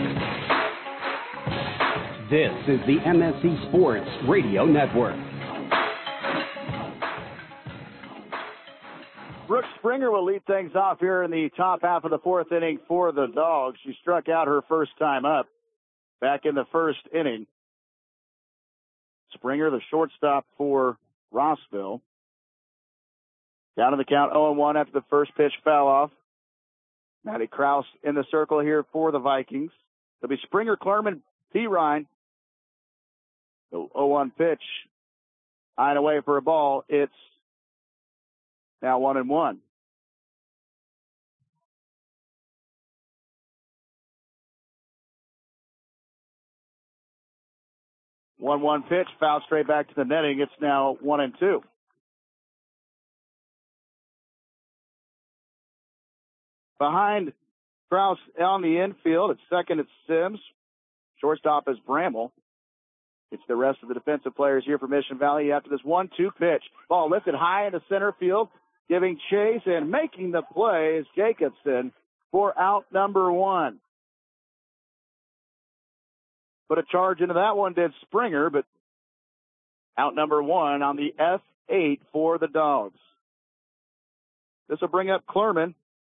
This is the M S C Sports Radio Network. Brooke Springer will lead things off here in the top half of the fourth inning for the Dogs. She struck out her first time up back in the first inning. Springer, the shortstop for Rossville. Down in the count, oh and one after the first pitch foul off. Maddie Krause in the circle here for the Vikings. It'll be Springer, Klerman, P. Ryan. The oh one pitch. High and away for a ball. It's now one and one. One one pitch, foul straight back to the netting. It's now one and two. Behind Krause on the infield, at second it's Sims. Shortstop is Bramble. It's the rest of the defensive players here for Mission Valley after this one two pitch. Ball lifted high into center field, giving chase and making the play is Jacobson for out number one. Put a charge into that one, did Springer, but out number one on the F eight for the Dogs. This will bring up Klerman.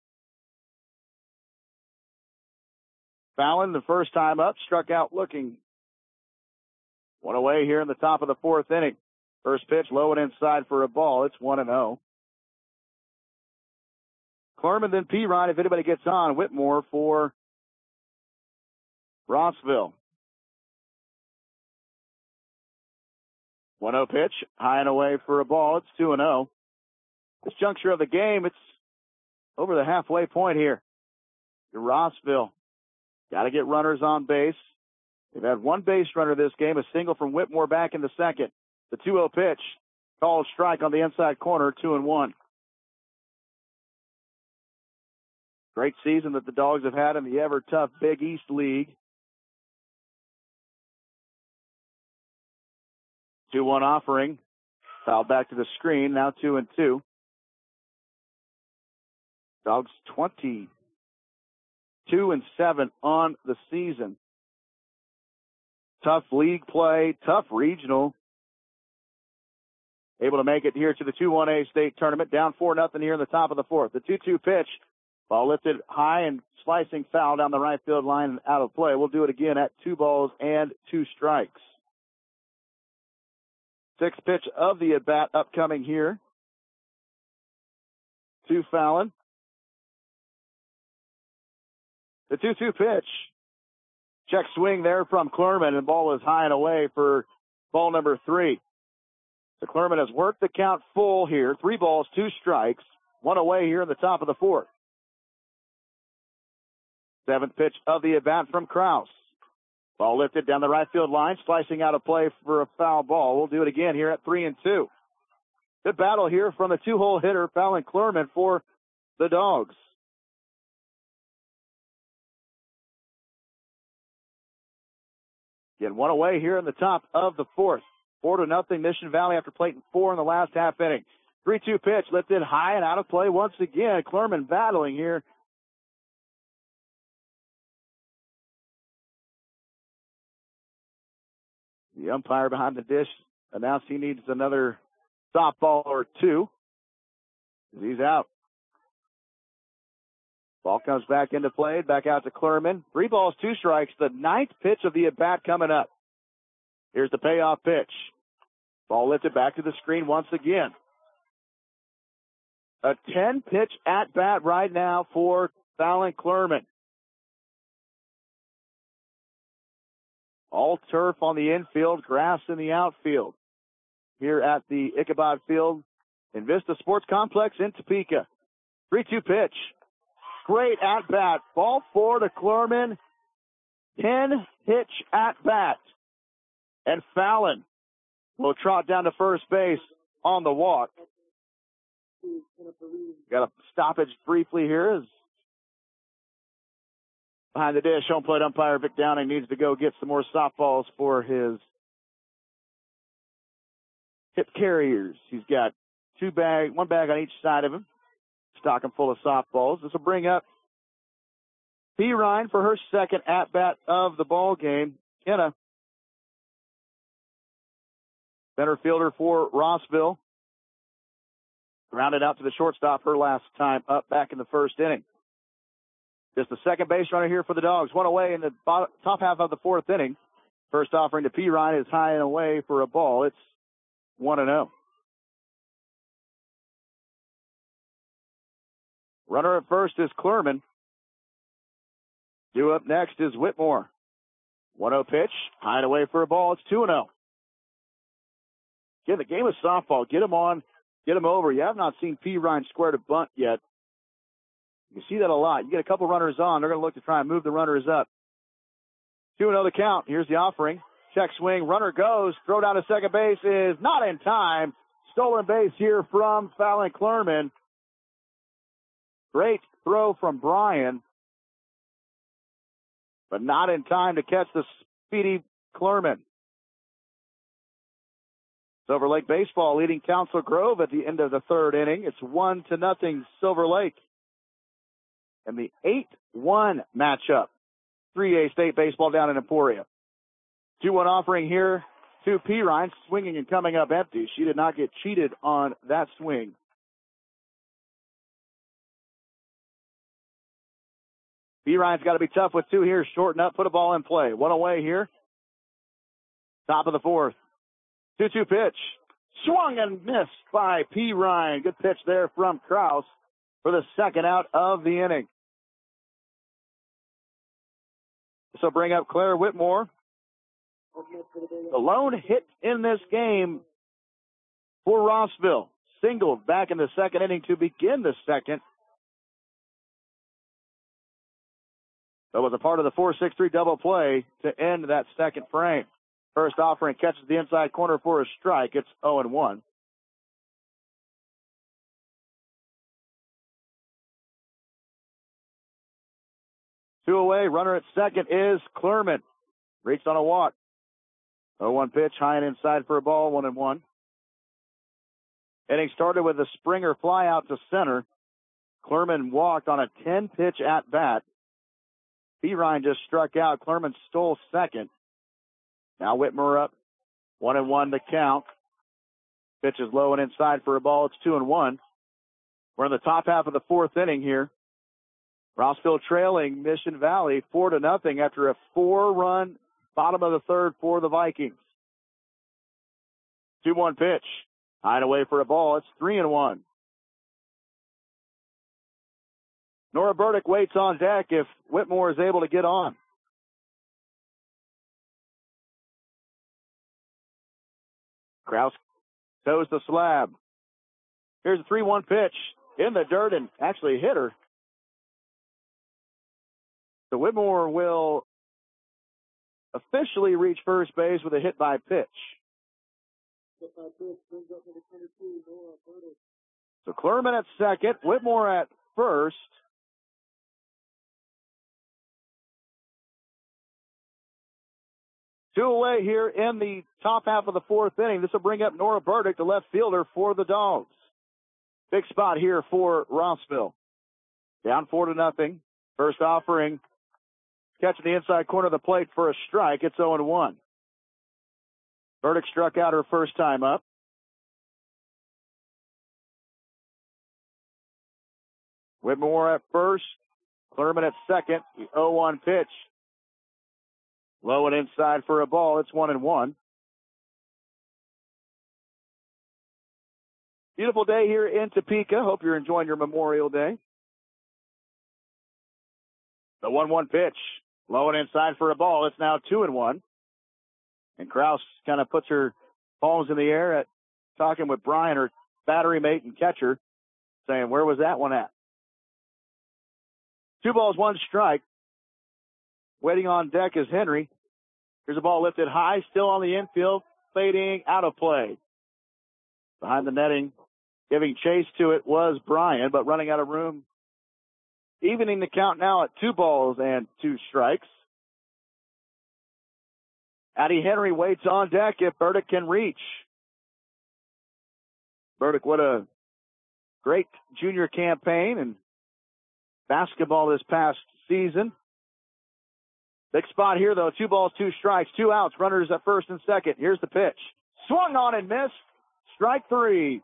Fallon, the first time up, struck out looking. One away here in the top of the fourth inning. First pitch, low and inside for a ball. It's one and oh. Klerman, then Perine, if anybody gets on. Whitmore for Rossville. one oh pitch, high and away for a ball. It's two and oh. This juncture of the game, it's over the halfway point here. You're Rossville. Got to get runners on base. They've had one base runner this game, a single from Whitmore back in the second. The two oh pitch, called strike on the inside corner, two and one. Great season that the Dogs have had in the ever-tough Big East League. two one offering. Foul back to the screen, now two and two. Dogs twenty-two and seven on the season. Tough league play, tough regional. Able to make it here to the two one A state tournament. Down four nothing here in the top of the fourth. The two two pitch. Ball lifted high and slicing foul down the right field line and out of play. We'll do it again at two balls and two strikes. Sixth pitch of the at-bat upcoming here. To Fallon. The two two pitch. Check swing there from Klerman, and the ball is high and away for ball number three. So Klerman has worked the count full here. Three balls, two strikes. One away here in the top of the fourth. Seventh pitch of the at-bat from Krause. Ball lifted down the right field line, slicing out of play for a foul ball. We'll do it again here at three and two. Good battle here from the two-hole hitter, Fallon Klerman, for the Dogs. Again, one away here in the top of the fourth. Four to nothing, Mission Valley after plating four in the last half inning. three two pitch, lifted high and out of play once again. Klerman battling here. The umpire behind the dish announced he needs another softball or two. He's out. Ball comes back into play, back out to Clerman. Three balls, two strikes. The ninth pitch of the at-bat coming up. Here's the payoff pitch. Ball lifted back to the screen once again. A ten-pitch at-bat right now for Fallon Clerman. All turf on the infield, grass in the outfield. Here at the Ichabod Field in Vista Sports Complex in Topeka. three two pitch. Great at-bat. Ball four to Clerman. ten-pitch at-bat. And Fallon will trot down to first base on the walk. Got a stoppage briefly here. As behind the dish, home plate umpire Vic Downing needs to go get some more softballs for his hip carriers. He's got two bag, one bag on each side of him. Stocking full of softballs. This will bring up P. Ryan for her second at-bat of the ball game. Kenna, center fielder for Rossville, grounded out to the shortstop her last time up back in the first inning. Just the second base runner here for the Dogs. One away in the bottom, top half of the fourth inning. First offering to P. Ryan is high and away for a ball. It's one and oh. Runner at first is Clerman. Due up next is Whitmore. one oh pitch, high and away for a ball. It's two and oh. Again, the game of softball. Get him on, get him over. You have not seen P. Ryan square to bunt yet. You see that a lot. You get a couple runners on, they're going to look to try and move the runners up. two and oh the count. Here's the offering. Check swing. Runner goes. Throw down to second base is not in time. Stolen base here from Fallon Clerman. Great throw from Brian, but not in time to catch the speedy Clerman. Silver Lake baseball leading Council Grove at the end of the third inning. It's one to nothing Silver Lake. And the eight one matchup. three A State baseball down in Emporia. two one offering here to P. Ryan, swinging and coming up empty. She did not get cheated on that swing. P. Ryan's got to be tough with two here. Shorten up, put a ball in play. One away here. Top of the fourth. two two pitch. Swung and missed by P. Ryan. Good pitch there from Krause for the second out of the inning. This will bring up Claire Whitmore. The lone hit in this game for Rossville. Singled back in the second inning to begin the second. That was a part of the four six three double play to end that second frame. First offering catches the inside corner for a strike. It's oh and one. Two away. Runner at second is Clerman. Reached on a walk. oh one pitch, high and inside for a ball, one and one. Inning started with a Springer fly out to center. Clerman walked on a ten-pitch at-bat. P. Ryan just struck out. Clerman stole second. Now Whitmore up. One and one to count. Pitch is low and inside for a ball. It's two and one. We're in the top half of the fourth inning here. Rossville trailing Mission Valley four to nothing after a four-run bottom of the third for the Vikings. two one pitch. High and away for a ball. It's three and one. Nora Burdick waits on deck if Whitmore is able to get on. Krause toes the slab. Here's a three one pitch in the dirt and actually hit her. So Whitmore will officially reach first base with a hit by pitch. So Clerman at second, Whitmore at first. Two away here in the top half of the fourth inning. This will bring up Nora Burdick, the left fielder for the Dogs. Big spot here for Rossville. Down four to nothing. First offering, catching the inside corner of the plate for a strike. It's oh and one. Burdick struck out her first time up. Whitmore at first. Clerman at second. The oh one pitch. Low and inside for a ball. It's one and one. Beautiful day here in Topeka. Hope you're enjoying your Memorial Day. The one one pitch. Low and inside for a ball. It's now two and one. And Kraus kind of puts her palms in the air at talking with Brian, her battery mate and catcher, saying, where was that one at? Two balls, one strike. Waiting on deck is Henry. Here's a ball lifted high, still on the infield, fading out of play. Behind the netting, giving chase to it was Brian, but running out of room. Evening the count now at two balls and two strikes. Addie Henry waits on deck if Burdick can reach. Burdick, what a great junior campaign and basketball this past season. Big spot here, though. Two balls, two strikes, two outs. Runners at first and second. Here's the pitch. Swung on and missed. Strike three.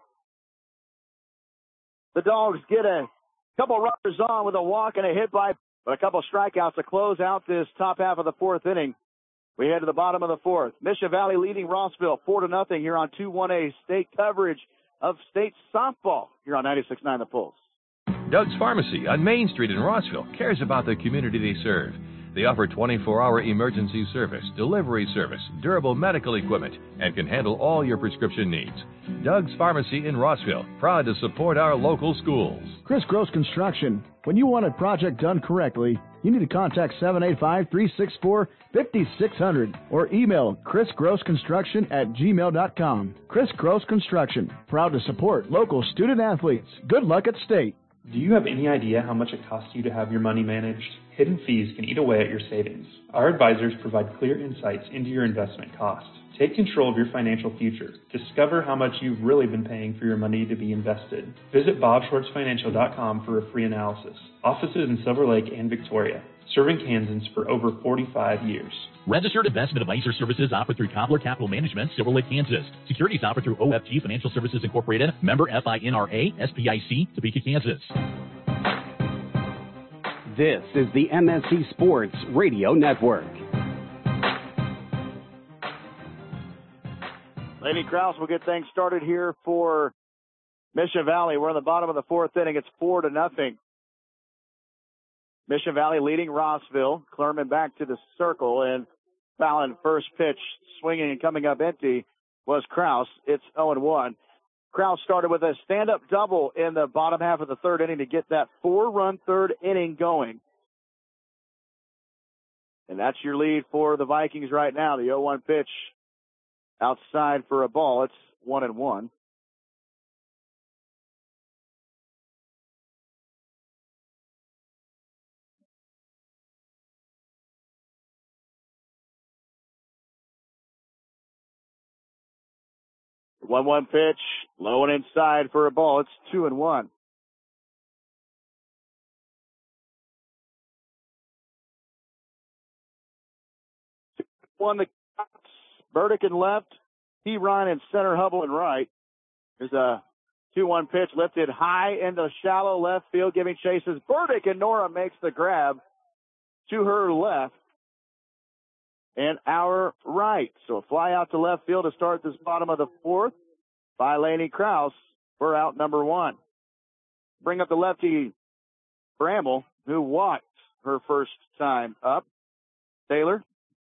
The Dogs get a couple runners on with a walk and a hit by, but a couple strikeouts to close out this top half of the fourth inning. We head to the bottom of the fourth. Mission Valley leading Rossville four to nothing here on two one A state coverage of state softball here on ninety-six point nine The Pulse. Doug's Pharmacy on Main Street in Rossville cares about the community they serve. They offer twenty-four hour emergency service, delivery service, durable medical equipment, and can handle all your prescription needs. Doug's Pharmacy in Rossville, proud to support our local schools. Chris Gross Construction. When you want a project done correctly, you need to contact seven eight five, three six four, five six zero zero or email chris gross construction at gmail dot com. Chris Gross Construction, proud to support local student athletes. Good luck at state. Do you have any idea how much it costs you to have your money managed? Hidden fees can eat away at your savings. Our advisors provide clear insights into your investment costs. Take control of your financial future. Discover how much you've really been paying for your money to be invested. Visit bob schwartz financial dot com for a free analysis. Offices in Silver Lake and Victoria. Serving Kansans for over forty-five years. Registered investment advisor services offered through Cobbler Capital Management, Silver Lake, Kansas. Securities offered through O F G Financial Services Incorporated, member F I N R A, S P I C, Topeka, Kansas. This is the M S C Sports Radio Network. Lady Kraus will get things started here for Mission Valley. We're in the bottom of the fourth inning. It's four to nothing. Mission Valley leading Rossville. Clerman back to the circle, and Fallon first pitch swinging and coming up empty was Kraus. It's oh and one. Kraus started with a stand-up double in the bottom half of the third inning to get that four-run third inning going. And that's your lead for the Vikings right now. The oh one pitch outside for a ball. It's one and one. one one pitch, low and inside for a ball. It's two and one. One the Burdick in left, P. Ryan in center, Hubble in right. There's a two one pitch lifted high into shallow left field, giving chases. Burdick, and Nora makes the grab to her left and our right. So a fly out to left field to start this bottom of the fourth by Lainey Kraus for out number one. Bring up the lefty Bramble, who walked her first time up. Taylor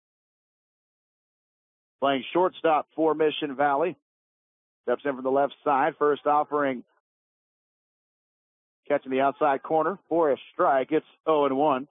playing shortstop for Mission Valley. Steps in from the left side. First offering, catching the outside corner for a strike. It's oh and one.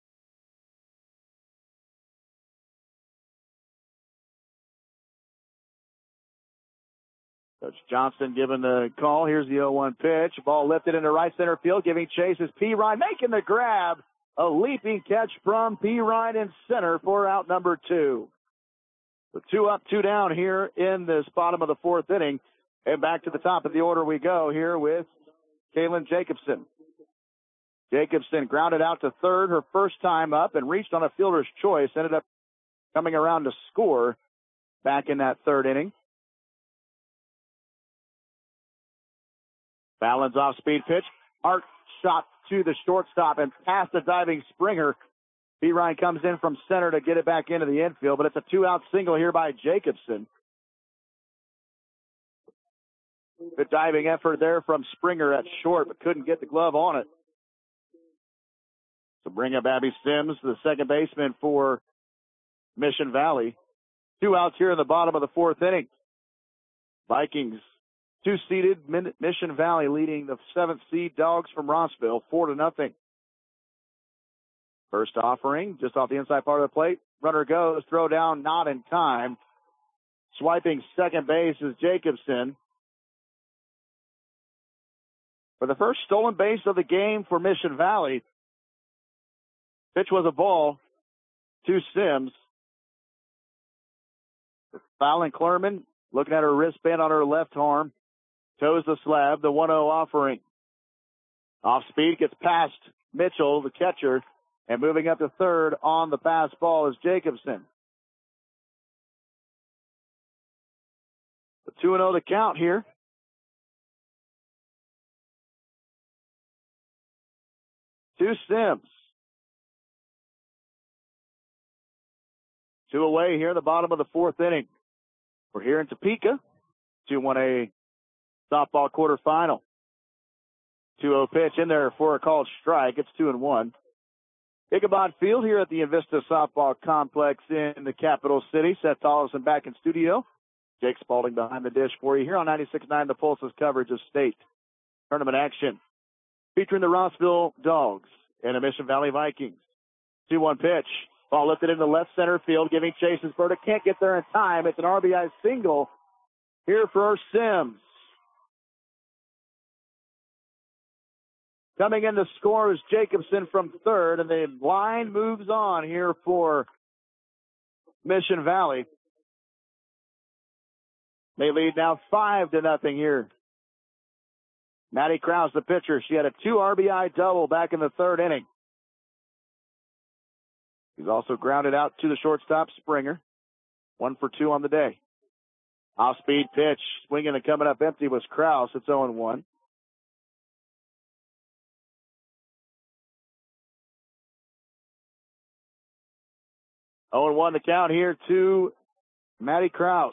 Coach Johnston giving the call. Here's the oh one pitch. Ball lifted into right center field, giving chase is P. Ryan making the grab. A leaping catch from P. Ryan in center for out number two. The two up, two down here in this bottom of the fourth inning. And back to the top of the order we go here with Kaylin Jacobson. Jacobson grounded out to third her first time up and reached on a fielder's choice. Ended up coming around to score back in that third inning. Fallon's off-speed pitch. Arc shot to the shortstop and past the diving Springer. B. Ryan comes in from center to get it back into the infield, but it's a two-out single here by Jacobson. Good diving effort there from Springer at short, but couldn't get the glove on it. So bring up Abby Sims, the second baseman for Mission Valley. Two outs here in the bottom of the fourth inning. Vikings, two-seeded Mission Valley leading the seventh seed Dogs from Rossville, four to nothing. First offering, just off the inside part of the plate. Runner goes, throw down, not in time. Swiping second base is Jacobson. For the first stolen base of the game for Mission Valley, pitch was a ball to Sims. Fallon Clerman looking at her wristband on her left arm. Toes the slab, the one oh offering. Off speed, gets past Mitchell, the catcher, and moving up to third on the pass ball is Jacobson. The two and oh to count here. To Sims. Two away here in the bottom of the fourth inning. We're here in Topeka. two one A softball quarterfinal. two oh pitch in there for a called strike. It's two and one. Ichabod Field here at the Invista Softball Complex in the capital city. Seth Tollefson back in studio. Jake Spalding behind the dish for you here on ninety-six point nine The Pulse's coverage of state tournament action. Featuring the Rossville Dogs and the Mission Valley Vikings. two one pitch. Ball lifted into left center field, giving chase as Berta can't get there in time. It's an R B I single here for Sims. Coming in to score is Jacobson from third, and the line moves on here for Mission Valley. They lead now five to nothing here. Maddie Krause, the pitcher. She had a two R B I double back in the third inning. He's also grounded out to the shortstop, Springer. One for two on the day. Off-speed pitch. Swinging and coming up empty was Krause. It's oh and one. oh and one to count here to Maddie Krause.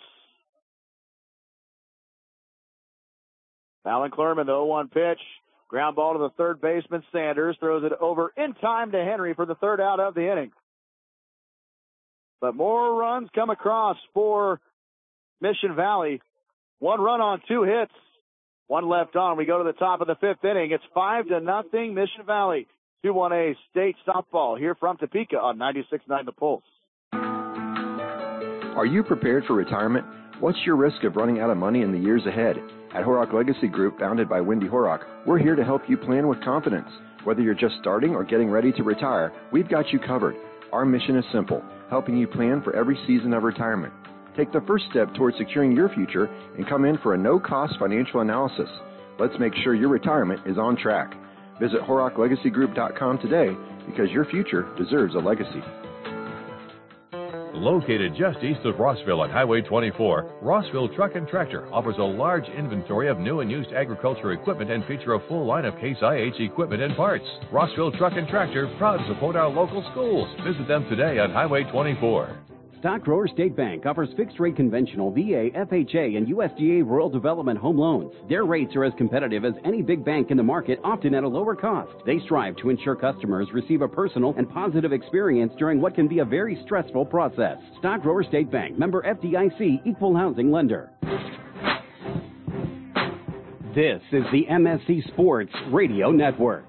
Fallon Clerman, the oh one pitch. Ground ball to the third baseman, Sanders. Throws it over in time to Henry for the third out of the inning. But more runs come across for Mission Valley. One run on two hits. One left on. We go to the top of the fifth inning. It's five to nothing Mission Valley. two one A state softball here from Topeka on ninety-six point nine The Pulse. Are you prepared for retirement? What's your risk of running out of money in the years ahead? At Horak Legacy Group, founded by Wendy Horak, we're here to help you plan with confidence. Whether you're just starting or getting ready to retire, we've got you covered. Our mission is simple, helping you plan for every season of retirement. Take the first step towards securing your future and come in for a no-cost financial analysis. Let's make sure your retirement is on track. Visit Horak Legacy Group dot com today because your future deserves a legacy. Located just east of Rossville on Highway twenty-four, Rossville Truck and Tractor offers a large inventory of new and used agriculture equipment and feature a full line of Case I H equipment and parts. Rossville Truck and Tractor, proud to support our local schools. Visit them today on Highway twenty-four. Stock Grower State Bank offers fixed-rate conventional V A, F H A, and U S D A rural development home loans. Their rates are as competitive as any big bank in the market, often at a lower cost. They strive to ensure customers receive a personal and positive experience during what can be a very stressful process. Stock Grower State Bank, member F D I C, equal housing lender. This is the M S C Sports Radio Network.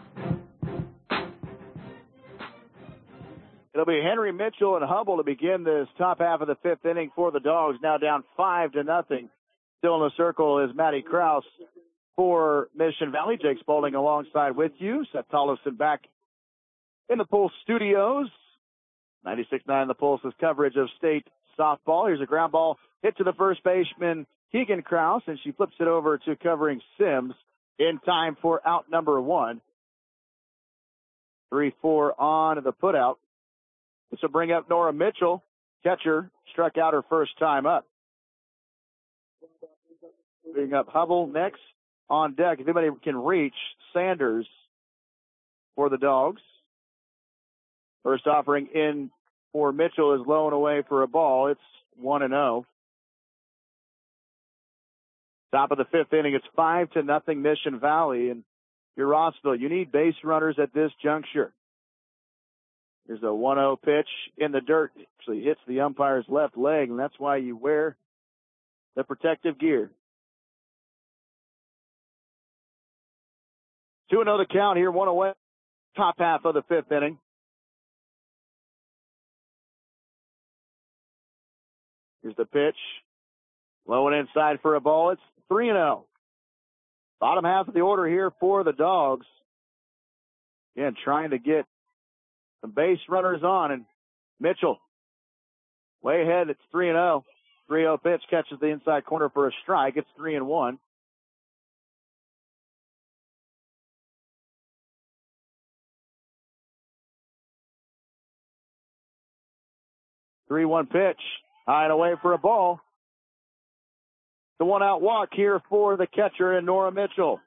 It'll be Henry Mitchell and Hubble to begin this top half of the fifth inning for the Dogs, now down five to nothing. Still in the circle is Maddie Krause for Mission Valley. Jake Spalding alongside with you. Seth Tollefson back in the Pulse studios. ninety-six point nine The Pulse's coverage of state softball. Here's a ground ball hit to the first baseman, Keegan Krause, and she flips it over to covering Sims in time for out number one. three four on the putout. This will bring up Nora Mitchell. catcher struck out her first time up. Bring up Hubble next on deck. If anybody can reach Sanders for the Dogs. First offering in for Mitchell is low and away for a ball. It's one and oh. Top of the fifth inning, it's five to nothing Mission Valley. And you're Rossville. You need base runners at this juncture. Here's a one oh pitch in the dirt. Actually hits the umpire's left leg, and that's why you wear the protective gear. two and oh the count here, one away. Top half of the fifth inning. Here's the pitch. Low and inside for a ball. It's three and oh. Bottom half of the order here for the Dogs. Again, trying to get some base runners on. And Mitchell, way ahead. It's three and oh. three oh pitch catches the inside corner for a strike. It's three and one. three one pitch. High and away for a ball. The one out walk here for the catcher and Nora Mitchell.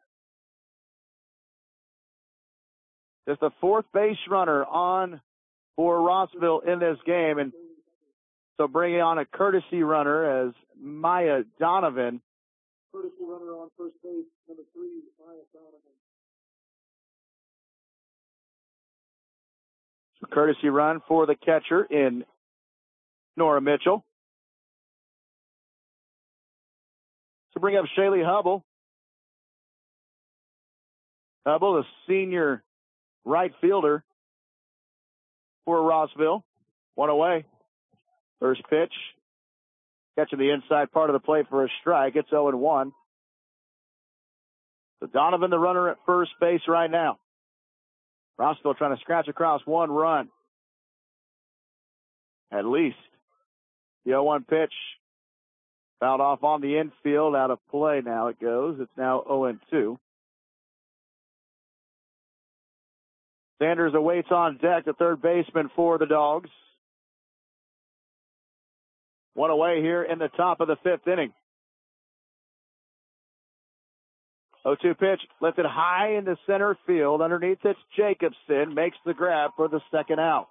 Just the fourth base runner on for Rossville in this game. And so bringing on a courtesy runner as Maya Donovan. Courtesy runner on first base, number three, Maya Donovan. So courtesy run for the catcher in Nora Mitchell. To bring up Shaylee Hubble. Hubble, the senior right fielder for Rossville. One away. First pitch. Catching the inside part of the plate for a strike. It's oh and one. So Donovan, the runner at first base right now. Rossville trying to scratch across one run. At least. The oh one pitch. Fouled off on the infield, out of play now it goes. It's now oh and two. Sanders awaits on deck, the third baseman for the Dogs. One away here in the top of the fifth inning. oh two pitch, lifted high into center field. Underneath it's Jacobson, makes the grab for the second out.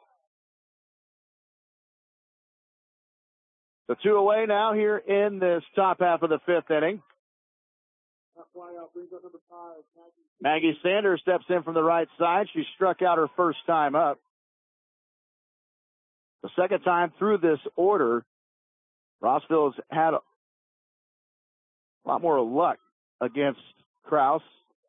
The two away now here in this top half of the fifth inning. Maggie Sanders steps in from the right side. She struck out her first time up. The second time through this order, Rossville's had a lot more luck against Krause.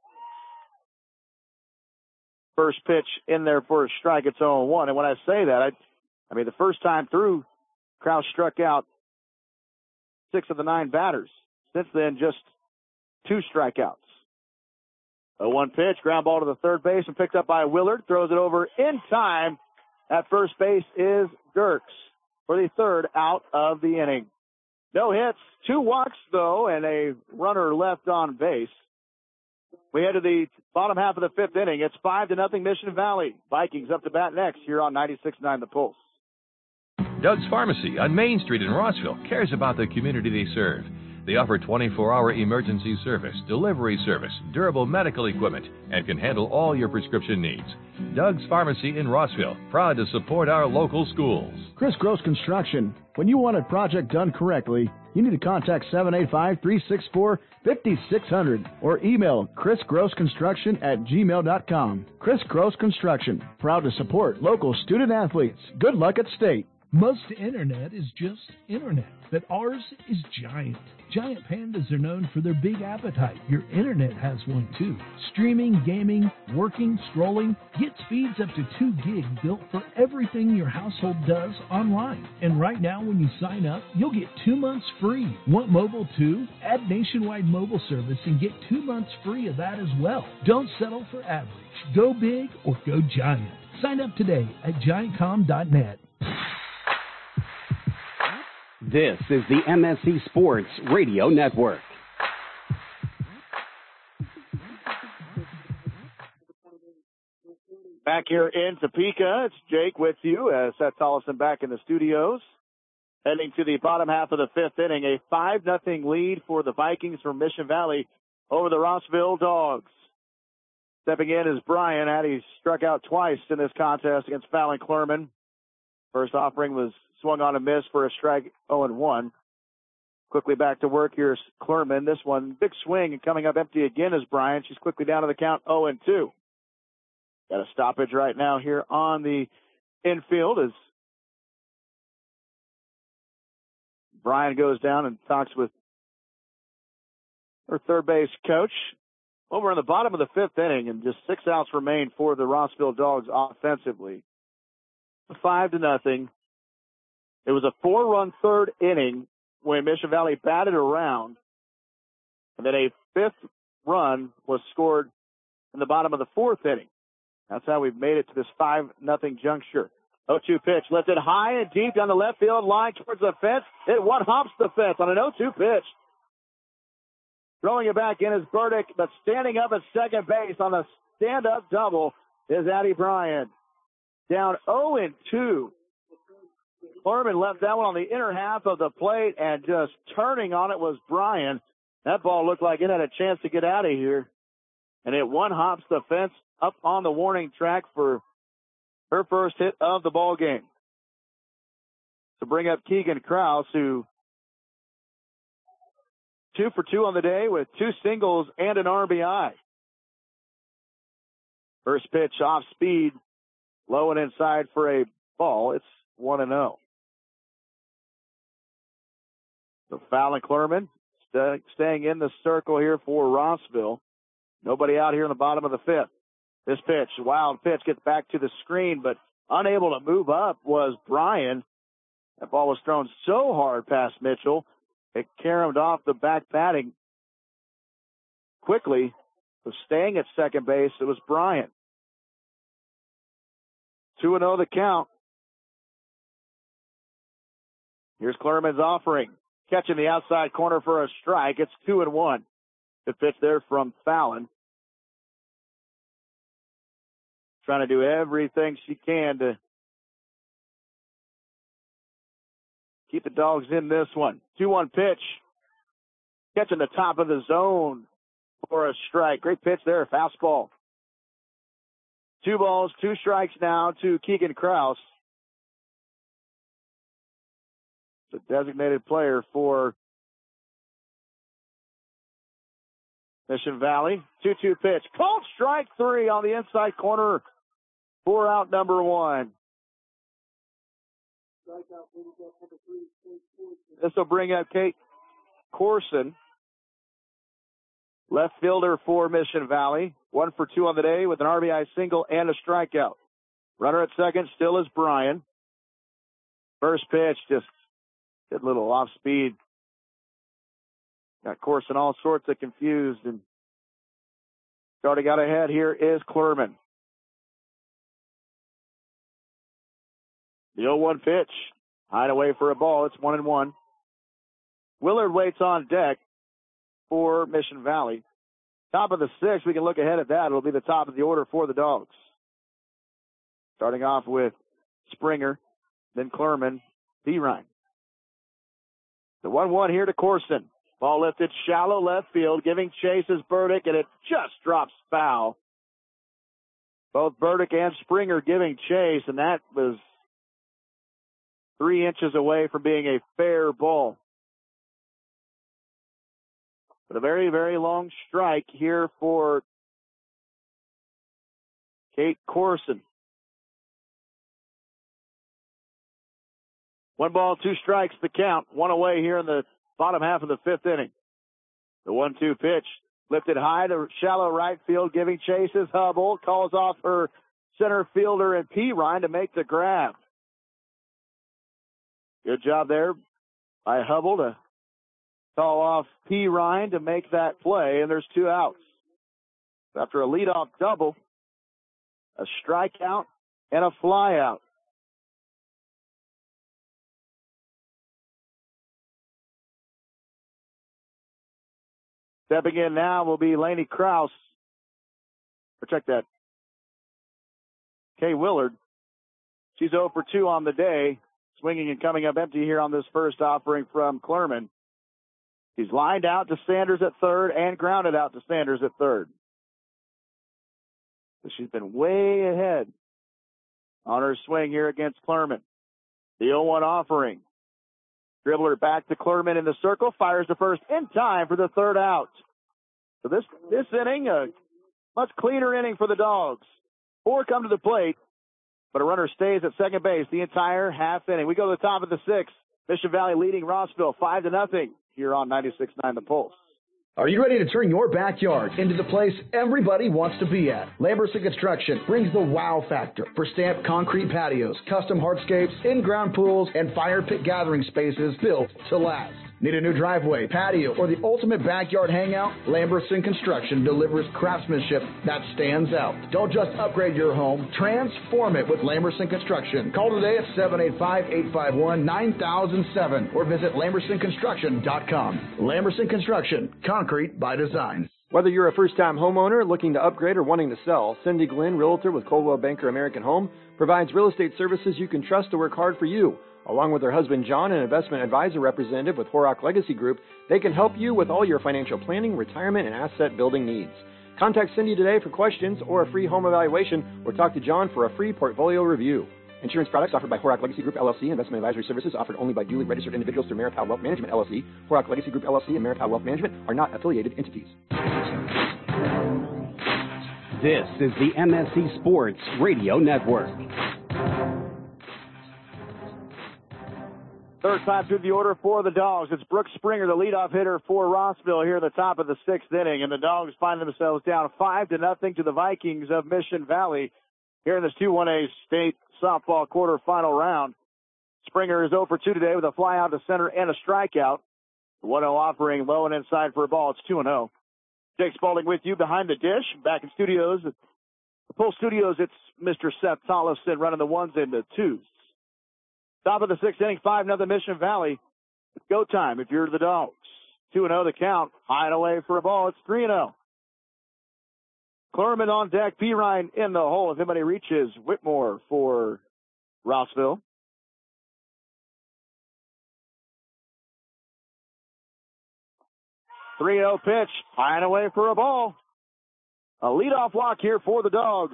First pitch in there for a strike. It's oh and one. And when I say that, I, I mean, the first time through, Krause struck out six of the nine batters. Since then, just two strikeouts. A one pitch, ground ball to the third base and picked up by Willard. Throws it over in time. At first base is Dirks for the third out of the inning. No hits, two walks though, and a runner left on base. We head to the bottom half of the fifth inning. It's five to nothing Mission Valley. Vikings up to bat next here on ninety-six point nine The Pulse. Doug's Pharmacy on Main Street in Rossville cares about the community they serve. They offer twenty-four hour emergency service, delivery service, durable medical equipment, and can handle all your prescription needs. Doug's Pharmacy in Rossville, proud to support our local schools. Chris Gross Construction. When you want a project done correctly, you need to contact seven eight five, three six four, five six zero zero or email chris gross construction at gmail dot com. Chris Gross Construction, proud to support local student athletes. Good luck at state. Most internet is just internet, but ours is Giant. Giant Pandas are known for their big appetite. Your internet has one too. Streaming, gaming, working, scrolling. Get speeds up to two gig built for everything your household does online. And right now when you sign up, you'll get two months free. Want mobile too? Add nationwide mobile service and get two months free of that as well. Don't settle for average. Go big or go giant. Sign up today at giant com dot net. This is the M S C Sports Radio Network. Back here in Topeka, it's Jake with you as Seth Tollefson back in the studios. Heading to the bottom half of the fifth inning, a five nothing lead for the Vikings from Mission Valley over the Rossville Dogs. Stepping in is Brian. Addy struck out twice in this contest against Fallon Clerman. First offering was swung on a miss for a strike, oh and one. Quickly back to work. Here's Clerman. This one, big swing, and coming up empty again is Brian. She's quickly down to the count, oh and two. Got a stoppage right now here on the infield as Brian goes down and talks with her third base coach. Well, we're in the bottom of the fifth inning, and just six outs remain for the Rossville Dogs offensively. Five to nothing. It was a four-run third inning when Mission Valley batted around, and then a fifth run was scored in the bottom of the fourth inning. That's how we've made it to this five nothing juncture. oh two pitch, lifted high and deep down the left field line towards the fence. It one-hops the fence on an oh two pitch. Throwing it back in is Burdick, but standing up at second base on a stand-up double is Addie Bryan. Down oh and two. Clerman left that one on the inner half of the plate, and just turning on it was Bryan. That ball looked like it had a chance to get out of here. And it one-hops the fence up on the warning track for her first hit of the ball game. To bring up Keegan Krause, who two for two on the day with two singles and an R B I. First pitch off speed, low and inside for a ball. It's one and oh. So Fallon Clerman st- staying in the circle here for Rossville. Nobody out here in the bottom of the fifth. This pitch, wild pitch, gets back to the screen, but unable to move up was Bryan. That ball was thrown so hard past Mitchell, it caromed off the back padding quickly. So staying at second base, it was Bryan. two and oh the count. Here's Clerman's offering. Catching the outside corner for a strike. It's two and one. Good pitch there from Fallon. Trying to do everything she can to keep the Dogs in this one. two one pitch. Catching the top of the zone for a strike. Great pitch there, fastball. Two balls, two strikes now to Keegan Krause. It's a designated player for Mission Valley. two two pitch. Called strike three on the inside corner for out number one. This will bring up Kate Corson, left fielder for Mission Valley. One for two on the day with an R B I single and a strikeout. Runner at second still is Bryan. First pitch, just a little off speed. Got Corson all sorts of confused, and starting out ahead here is Clerman. The oh one pitch, hide away for a ball. It's one and one. Willard waits on deck for Mission Valley. Top of the sixth, we can look ahead at that. It'll be the top of the order for the Dogs. Starting off with Springer, then Clerman, Pirine. The one one here to Corson. Ball lifted shallow left field, giving chase is Burdick, and it just drops foul. Both Burdick and Springer giving chase, and that was three inches away from being a fair ball. But a very, very long strike here for Kate Corson. One ball, two strikes, the count. One away here in the bottom half of the fifth inning. The one two pitch lifted high to shallow right field, giving chase is Hubble. Calls off her center fielder and Pirine to make the grab. Good job there by Hubble to call off Pirine to make that play, and there's two outs. After a leadoff double, a strikeout, and a flyout. Stepping in now will be Lainey Krause. Or check that. Kay Willard. She's oh for two on the day. swinging and coming up empty here on this first offering from Clerman. He's lined out to Sanders at third and grounded out to Sanders at third. So she's been way ahead on her swing here against Clerman. The oh one offering. Dribbler back to Clerman in the circle, fires to first in time for the third out. So this, this inning, a much cleaner inning for the Dogs. Four come to the plate, but a runner stays at second base the entire half inning. We go to the top of the sixth. Mission Valley leading Rossville five to nothing here on ninety-six point nine The Pulse. Are you ready to turn your backyard into the place everybody wants to be at? Lamberson Construction brings the wow factor for stamped concrete patios, custom hardscapes, in-ground pools, and fire pit gathering spaces built to last. Need a new driveway, patio, or the ultimate backyard hangout? Lamberson Construction delivers craftsmanship that stands out. Don't just upgrade your home, transform it with Lamberson Construction. Call today at seven eight five, eight five one, nine thousand seven or visit lamberson construction dot com. Lamberson Construction, concrete by design. Whether you're a first-time homeowner looking to upgrade or wanting to sell, Cindy Glenn, Realtor with Coldwell Banker American Home, provides real estate services you can trust to work hard for you. Along with her husband John, an investment advisor representative with Horak Legacy Group, they can help you with all your financial planning, retirement, and asset building needs. Contact Cindy today for questions or a free home evaluation, or talk to John for a free portfolio review. Insurance products offered by Horak Legacy Group, L L C. Investment advisory services offered only by duly registered individuals through Maripal Wealth Management, L L C. Horak Legacy Group, L L C and Maripal Wealth Management are not affiliated entities. This is the M S C Sports Radio Network. Third time through the order for the Dogs. It's Brooke Springer, the leadoff hitter for Rossville here at the top of the sixth inning. And the Dogs find themselves down five to nothing to the Vikings of Mission Valley here in this two one A state softball quarterfinal round. Springer is oh for two today with a fly out to center and a strikeout. The one oh offering low and inside for a ball. It's two and oh. Jake Spalding with you behind the dish. Back in studios, the Pulse Studios, it's Mister Seth Tollefson running the ones and the twos. Top of the sixth inning, five nothing Mission Valley. It's go time if you're the Dogs. two and oh the count. High and away for a ball. It's three and oh. Clerman on deck. Pirine in the hole. If anybody reaches, Whitmore for Rossville. three oh pitch. High and away for a ball. A leadoff walk here for the Dogs.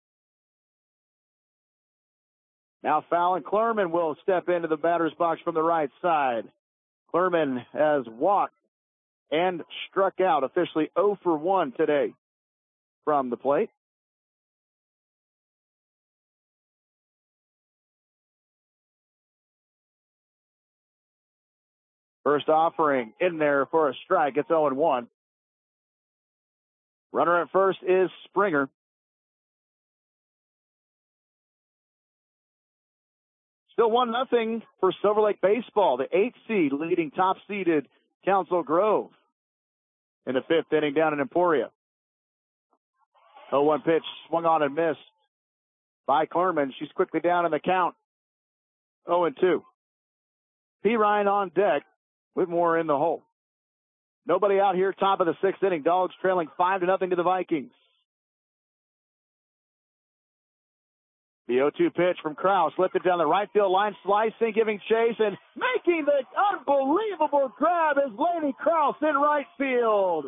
Now Fallon Clerman will step into the batter's box from the right side. Clerman has walked and struck out, officially oh for one today from the plate. First offering in there for a strike. It's oh and one. Runner at first is Springer. Still one nothing for Silver Lake Baseball, the eighth seed leading top-seeded Council Grove in the fifth inning down in Emporia. oh one pitch swung on and missed by Clerman. She's quickly down in the count. oh and two. Pirine on deck. Whitmore in the hole. Nobody out here, top of the sixth inning. Dogs trailing five to nothing to the Vikings. The oh two pitch from Krause, lifted down the right field line, slicing, giving chase, and making the unbelievable grab is Laney Krause in right field.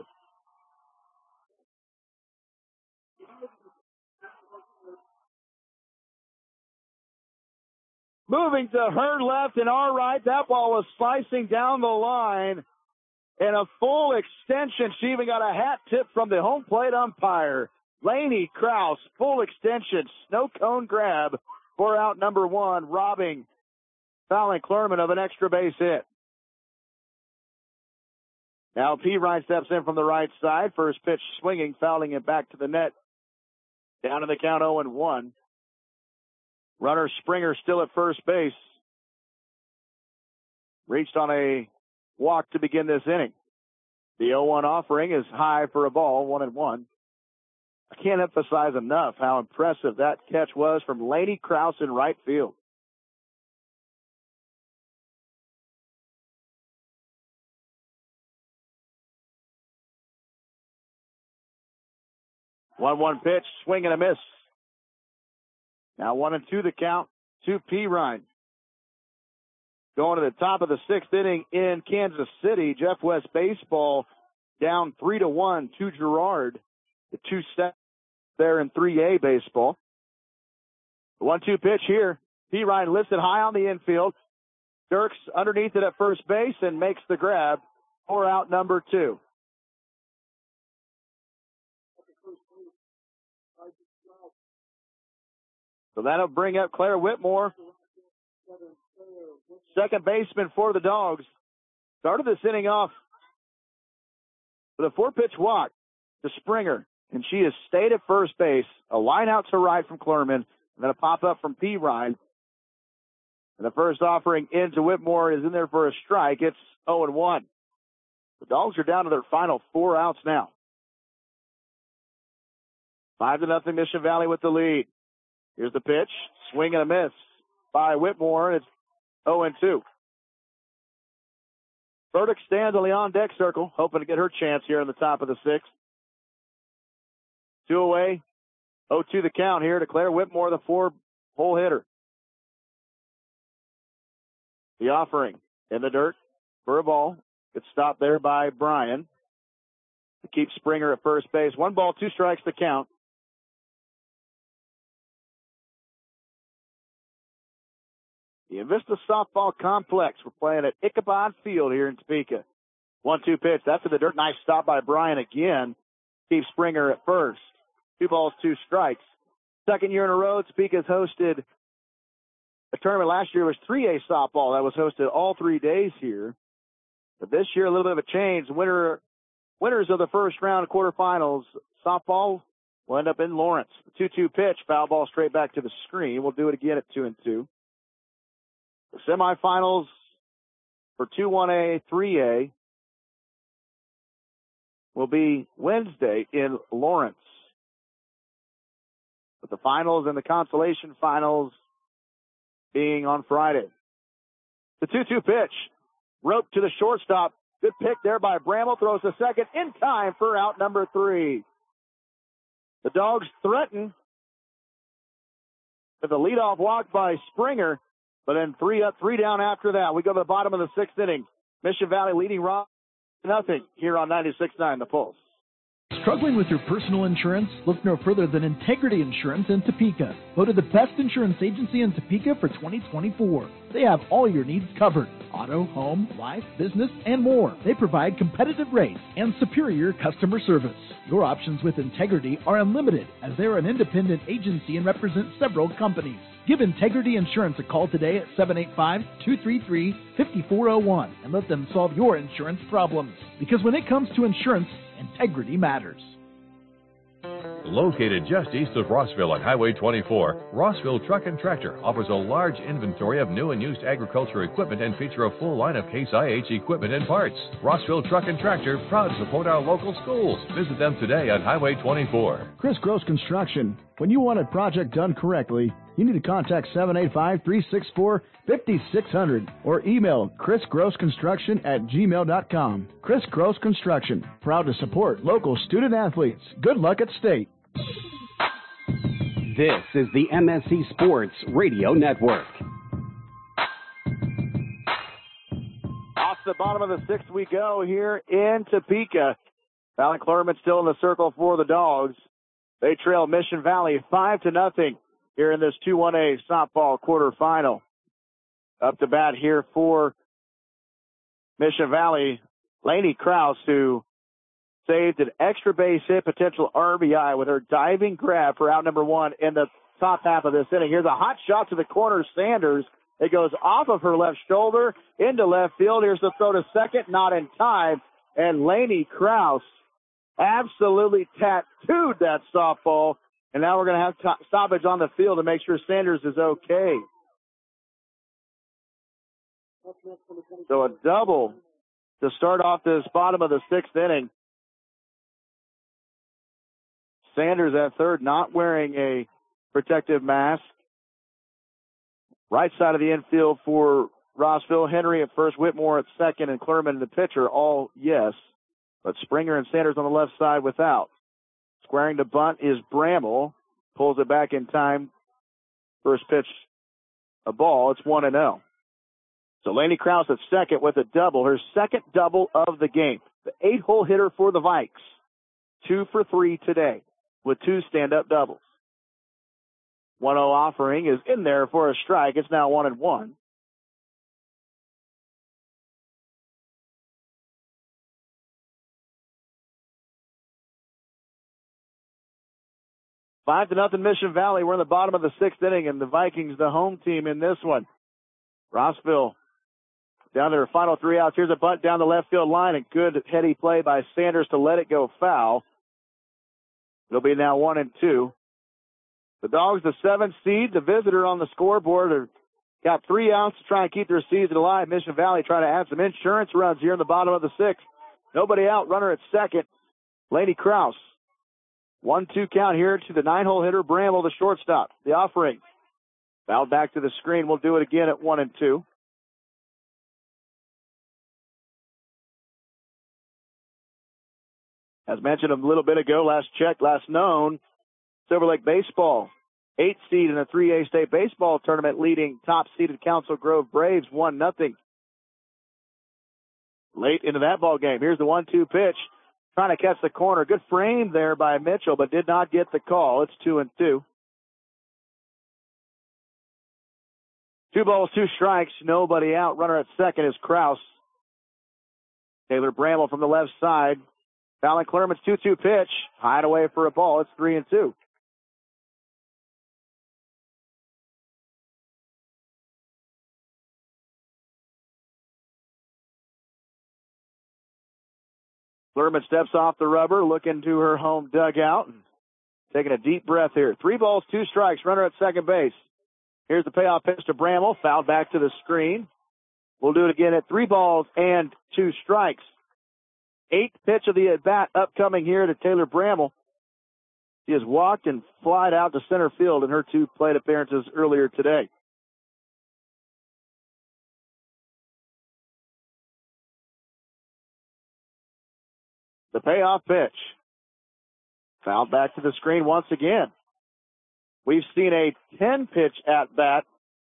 Moving to her left and our right, that ball was slicing down the line. And a full extension. She even got a hat tip from the home plate umpire. Laney Krause, full extension, snow cone grab for out number one, robbing Fallon Clerman of an extra base hit. Now Pirine steps in from the right side. First pitch swinging, fouling it back to the net. Down in the count oh and one. Runner Springer still at first base. Reached on a walk to begin this inning. The oh one offering is high for a ball, one and one. I can't emphasize enough how impressive that catch was from Laney Krause in right field. one one pitch, swing and a miss. Now one and two the count to Pirine. Going to the top of the sixth inning in Kansas City, Jeff West baseball down three to one to Girard. The two steps there in three A baseball. The one two pitch here. P. Ryan lifts it high on the infield. Dirks underneath it at first base and makes the grab for out number two. So that'll bring up Claire Whitmore, second baseman for the Dogs. Started this inning off with a four-pitch walk to Springer, and she has stayed at first base. A line out to right from Clerman, and then a pop-up from P. Ryan. And the first offering into Whitmore is in there for a strike. It's oh and one. The Dogs are down to their final four outs now. Five to nothing Mission Valley with the lead. Here's the pitch. Swing and a miss by Whitmore. It's oh and two. Burdick stands on the on-deck circle, hoping to get her chance here in the top of the sixth. Two away. oh two the count here to Claire Whitmore, the four-hole hitter. The offering in the dirt for a ball. Gets stopped there by Bryan to keep Springer at first base. One ball, two strikes to count. The Invista Softball Complex. We're playing at Ichabod Field here in Topeka. one two pitch. That's in the dirt. Nice stop by Bryan again. Keep Springer at first. Two balls, two strikes. Second year in a row, Topeka's hosted a tournament. Last year was three A softball that was hosted all three days here. But this year, a little bit of a change. Winner, winners of the first round of quarterfinals softball will end up in Lawrence. The two two pitch, foul ball straight back to the screen. We'll do it again at two and two. The semifinals for two one A, three A will be Wednesday in Lawrence. With the finals and the consolation finals being on Friday. The two two pitch. Rope to the shortstop. Good pick there by Bramble. Throws the second in time for out number three. The Dogs threaten with a leadoff walk by Springer. But then three up, three down after that. We go to the bottom of the sixth inning. Mission Valley leading Rob nothing here on ninety-six point nine The Pulse. Struggling with your personal insurance? Look no further than Integrity Insurance in Topeka. Voted the best insurance agency in Topeka for twenty twenty-four. They have all your needs covered. Auto, home, life, business, and more. They provide competitive rates and superior customer service. Your options with Integrity are unlimited as they're an independent agency and represent several companies. Give Integrity Insurance a call today at seven eight five, two three three, five four zero one and let them solve your insurance problems. Because when it comes to insurance, integrity matters. Located just east of Rossville on Highway twenty-four, Rossville Truck and Tractor offers a large inventory of new and used agriculture equipment and feature a full line of Case I H equipment and parts. Rossville Truck and Tractor, proud to support our local schools. Visit them today on Highway twenty-four. Chris Gross Construction. When you want a project done correctly, you need to contact seven eight five, three six four, five six zero zero or email chris gross construction at gmail dot com. Chris Gross Construction, proud to support local student athletes. Good luck at state. This is the M S C Sports Radio Network. Off the bottom of the sixth we go here in Topeka. Valley Clermont still in the circle for the Dogs. They trail Mission Valley five to nothing here in this two one A softball quarterfinal. Up to bat here for Mission Valley, Lainey Krause, who saved an extra base hit, potential R B I with her diving grab for out number one in the top half of this inning. Here's a hot shot to the corner, Sanders. It goes off of her left shoulder into left field. Here's the throw to second, not in time. And Lainey Krause absolutely tattooed that softball. And now we're going to have t- stoppage on the field to make sure Sanders is okay. So a double to start off this bottom of the sixth inning. Sanders at third, not wearing a protective mask. Right side of the infield for Rossville. Henry at first, Whitmore at second, and Clermont the pitcher, all yes. But Springer and Sanders on the left side without. Squaring to bunt is Bramble. Pulls it back in time. First pitch, a ball. It's one and oh. So Lainey Krause at second with a double, her second double of the game. The eight-hole hitter for the Vikes. Two for three today with two stand-up doubles. one oh offering is in there for a strike. It's now one and one. Five to nothing Mission Valley. We're in the bottom of the sixth inning, and the Vikings, the home team in this one. Rossville down to their final three outs. Here's a bunt down the left field line, and good heady play by Sanders to let it go foul. It'll be now one and two. The Dogs, the seventh seed, the visitor on the scoreboard, have got three outs to try and keep their season alive. Mission Valley trying to add some insurance runs here in the bottom of the sixth. Nobody out. Runner at second, Lainey Krause. one two count here to the nine-hole hitter, Bramble, the shortstop. The offering. Fouled back to the screen. We'll do it again at one and two. As mentioned a little bit ago, last check, last known, Silver Lake Baseball, eighth seed in the three A state baseball tournament, leading top-seeded Council Grove Braves one nothing. Late into that ball game. Here's the one two pitch. Trying to catch the corner. Good frame there by Mitchell, but did not get the call. It's two and two. Two balls, two strikes, nobody out. Runner at second is Krause. Taylor Bramble from the left side. Fallon Clermont's two two pitch. Hide away for a ball. It's three and two. Clermont steps off the rubber, looking to her home dugout, and taking a deep breath here. Three balls, two strikes. Runner at second base. Here's the payoff pitch to Bramble. Fouled back to the screen. We'll do it again at three balls and two strikes. Eighth pitch of the at-bat upcoming here to Taylor Bramble. She has walked and flied out to center field in her two plate appearances earlier today. The payoff pitch. Fouled back to the screen once again. We've seen a ten-pitch at-bat.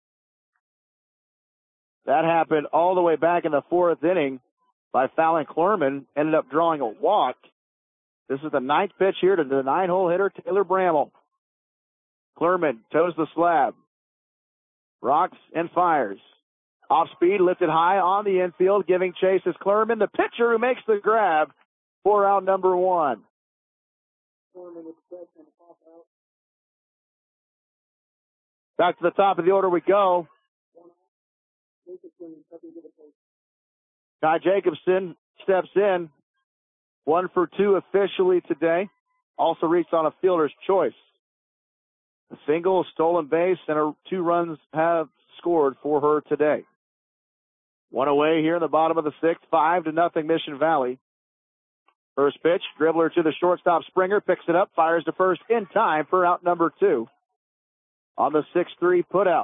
That happened all the way back in the fourth inning by Fallon Clermont. Ended up drawing a walk. This is the ninth pitch here to the nine-hole hitter, Taylor Bramble. Clermont toes the slab. Rocks and fires. Off speed, lifted high on the infield, giving chase is Clermont, the pitcher who makes the grab for out number one. Back to the top of the order we go. Ty Jacobson steps in. One for two officially today. Also reached on a fielder's choice. A single, a stolen base, and a, two runs have scored for her today. One away here in the bottom of the sixth. Five to nothing Mission Valley. First pitch, dribbler to the shortstop. Springer picks it up, fires to first in time for out number two. On the six three putout.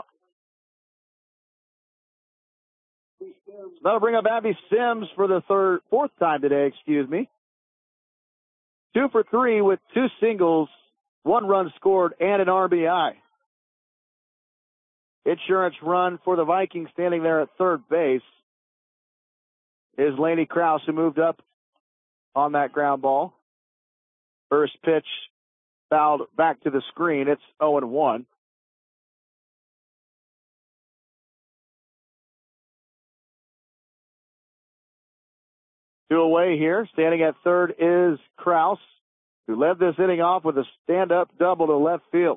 So that'll bring up Abby Sims for the third, fourth time today, excuse me. Two for three with two singles, one run scored, and an R B I. Insurance run for the Vikings standing there at third base is Lainey Krause, who moved up on that ground ball. First pitch fouled back to the screen. It's oh and one. Two away here. Standing at third is Krause, who led this inning off with a stand-up double to left field.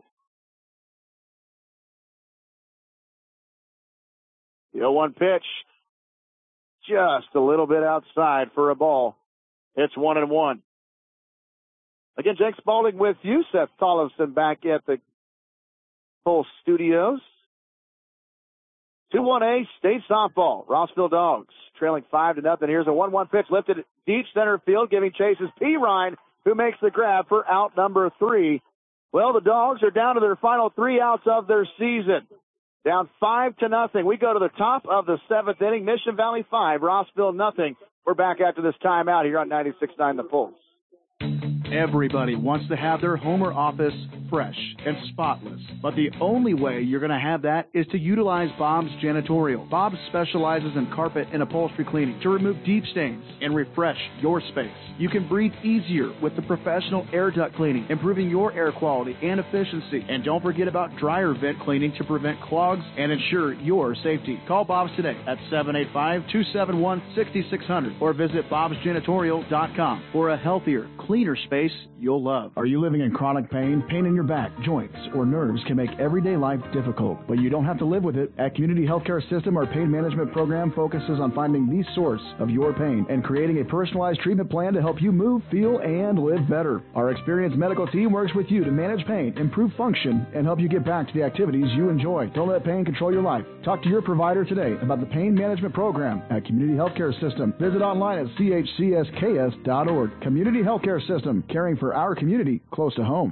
The oh one pitch, just a little bit outside for a ball. It's one and one. Again, Jake Spalding with you. Seth Tollefson back at the Pulse Studios. two one A state softball. Rossville Dogs trailing five to nothing. Here's a one one pitch lifted deep center field, giving chase is P. Ryan, who makes the grab for out number three. Well, the Dogs are down to their final three outs of their season. Down five to nothing. We go to the top of the seventh inning. Mission Valley five, Rossville nothing. We're back after this timeout here on ninety-six point nine The Pulse. Everybody wants to have their home or office fresh, and spotless. But the only way you're going to have that is to utilize Bob's Janitorial. Bob specializes in carpet and upholstery cleaning to remove deep stains and refresh your space. You can breathe easier with the professional air duct cleaning, improving your air quality and efficiency. And don't forget about dryer vent cleaning to prevent clogs and ensure your safety. Call Bob's today at seven eight five, two seven one, six six zero zero or visit bobs janitorial dot com for a healthier, cleaner space you'll love. Are you living in chronic pain? Pain in your back, joints, or nerves can make everyday life difficult, but you don't have to live with it. At Community Healthcare System, our pain management program focuses on finding the source of your pain and creating a personalized treatment plan to help you move, feel, and live better. Our experienced medical team works with you to manage pain, improve function, and help you get back to the activities you enjoy. Don't let pain control your life. Talk to your provider today about the pain management program at Community Healthcare System. Visit online at c h c s k s dot org. Community Healthcare System, caring for our community close to home.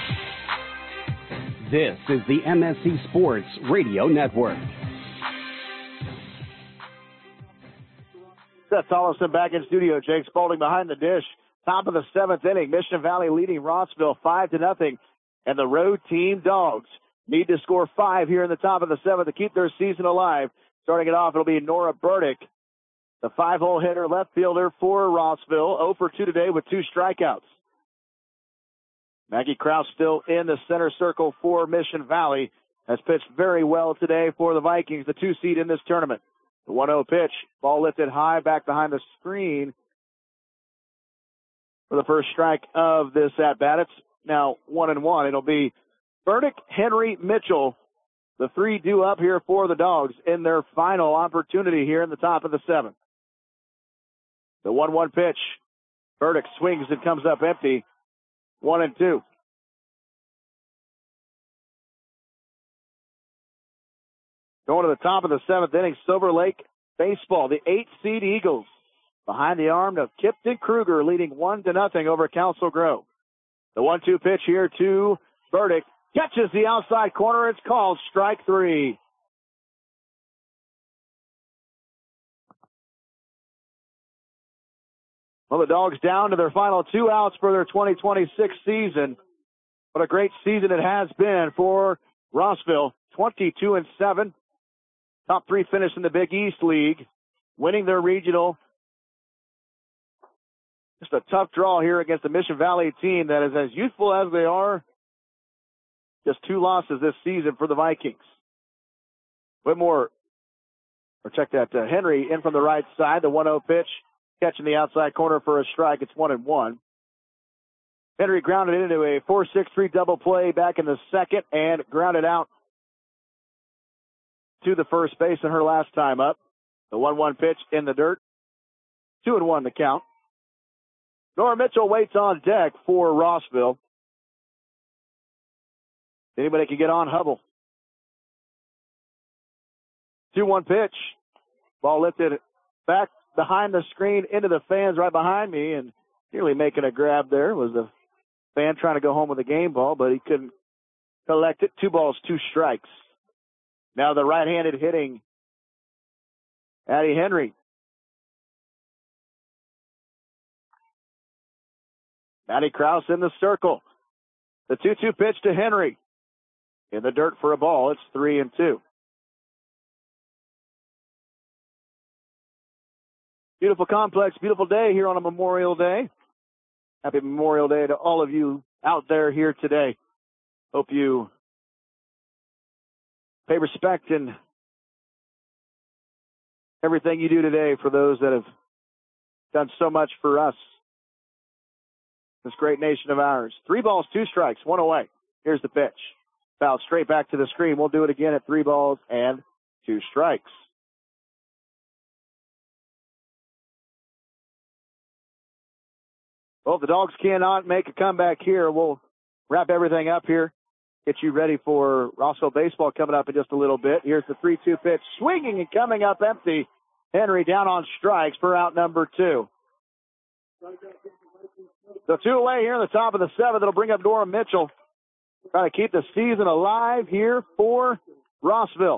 This is the M S C Sports Radio Network. Seth Tollefson back in studio. Jake Spalding behind the dish. Top of the seventh inning. Mission Valley leading Rossville five to nothing. And the road team Dogs need to score five here in the top of the seventh to keep their season alive. Starting it off, it'll be Nora Burdick, the five-hole hitter, left fielder for Rossville. oh for two today with two strikeouts. Maggie Krause still in the center circle for Mission Valley. Has pitched very well today for the Vikings, the two seed in this tournament. The one oh pitch, ball lifted high back behind the screen for the first strike of this at-bat. It's now one and one. It'll be Burdick, Henry, Mitchell, the three due up here for the Dogs in their final opportunity here in the top of the seventh. The one one pitch, Burdick swings and comes up empty. One and two. Going to the top of the seventh inning, Silver Lake baseball. The eight seed Eagles behind the arm of Kipton Kruger, leading one to nothing over Council Grove. The one two pitch here to Burdick. Catches the outside corner. It's called strike three. Well, the Dogs down to their final two outs for their twenty twenty-six season. What a great season it has been for Rossville. twenty-two and seven. Top three finish in the Big East League. Winning their regional. Just a tough draw here against the Mission Valley team that is as youthful as they are. Just two losses this season for the Vikings. Whitmore, or check that, uh, Henry in from the right side. The one oh pitch. Catching the outside corner for a strike. It's one and one. Henry grounded into a four six three double play back in the second and grounded out to the first base in her last time up. The one one pitch in the dirt. Two and one the count. Nora Mitchell waits on deck for Rossville. Anybody can get on Hubble. two one pitch. Ball lifted back behind the screen into the fans right behind me, and nearly making a grab there was the fan trying to go home with a game ball, but he couldn't collect it. Two balls, two strikes. Now the right-handed hitting Addie Henry. Maddie Krause in the circle. The two two pitch to Henry. In the dirt for a ball. It's three and two. Beautiful complex, beautiful day here on a Memorial Day. Happy Memorial Day to all of you out there here today. Hope you pay respect in everything you do today for those that have done so much for us. This great nation of ours. Three balls, two strikes, one away. Here's the pitch. Foul straight back to the screen. We'll do it again at three balls and two strikes. Well, if the Dogs cannot make a comeback here, we'll wrap everything up here. Get you ready for Rossville baseball coming up in just a little bit. Here's the three two pitch. Swinging and coming up empty. Henry down on strikes for out number two. So two away here in the top of the seventh. It'll bring up Nora Mitchell. Trying to keep the season alive here for Rossville.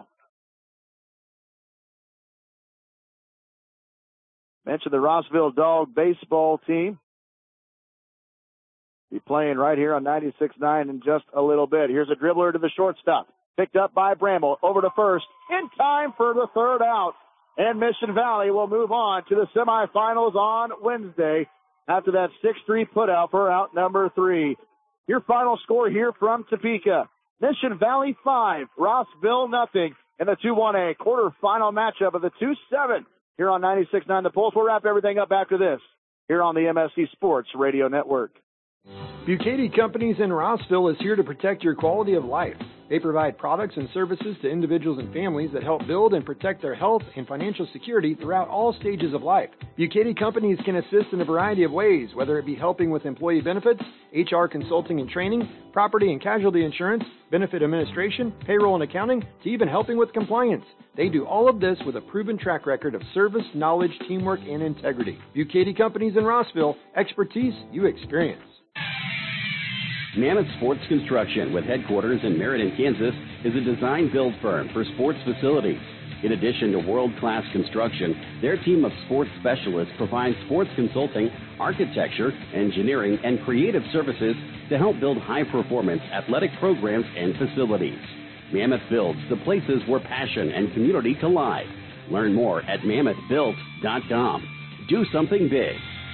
Mentioned the Rossville Dog baseball team. Be playing right here on ninety-six point nine in just a little bit. Here's a dribbler to the shortstop. Picked up by Bramble. Over to first. In time for the third out. And Mission Valley will move on to the semifinals on Wednesday after that six three putout for out number three. Your final score here from Topeka. Mission Valley five, Rossville nothing in the two one A quarterfinal matchup of the two seven here on ninety-six point nine The Pulse. We'll wrap everything up after this here on the M S C Sports Radio Network. Bucati Companies in Rossville is here to protect your quality of life. They provide products and services to individuals and families that help build and protect their health and financial security throughout all stages of life. Bucati Companies can assist in a variety of ways, whether it be helping with employee benefits, H R consulting and training, property and casualty insurance, benefit administration, payroll and accounting, to even helping with compliance. They do all of this with a proven track record of service, knowledge, teamwork, and integrity. Bucati Companies in Rossville, expertise you experience. Mammoth Sports Construction, with headquarters in Meriden, Kansas, is a design-build firm for sports facilities. In addition to world-class construction, their team of sports specialists provides sports consulting, architecture, engineering, and creative services to help build high-performance athletic programs and facilities. Mammoth Builds, the places where passion and community collide. Learn more at mammoth built dot com. Do something big.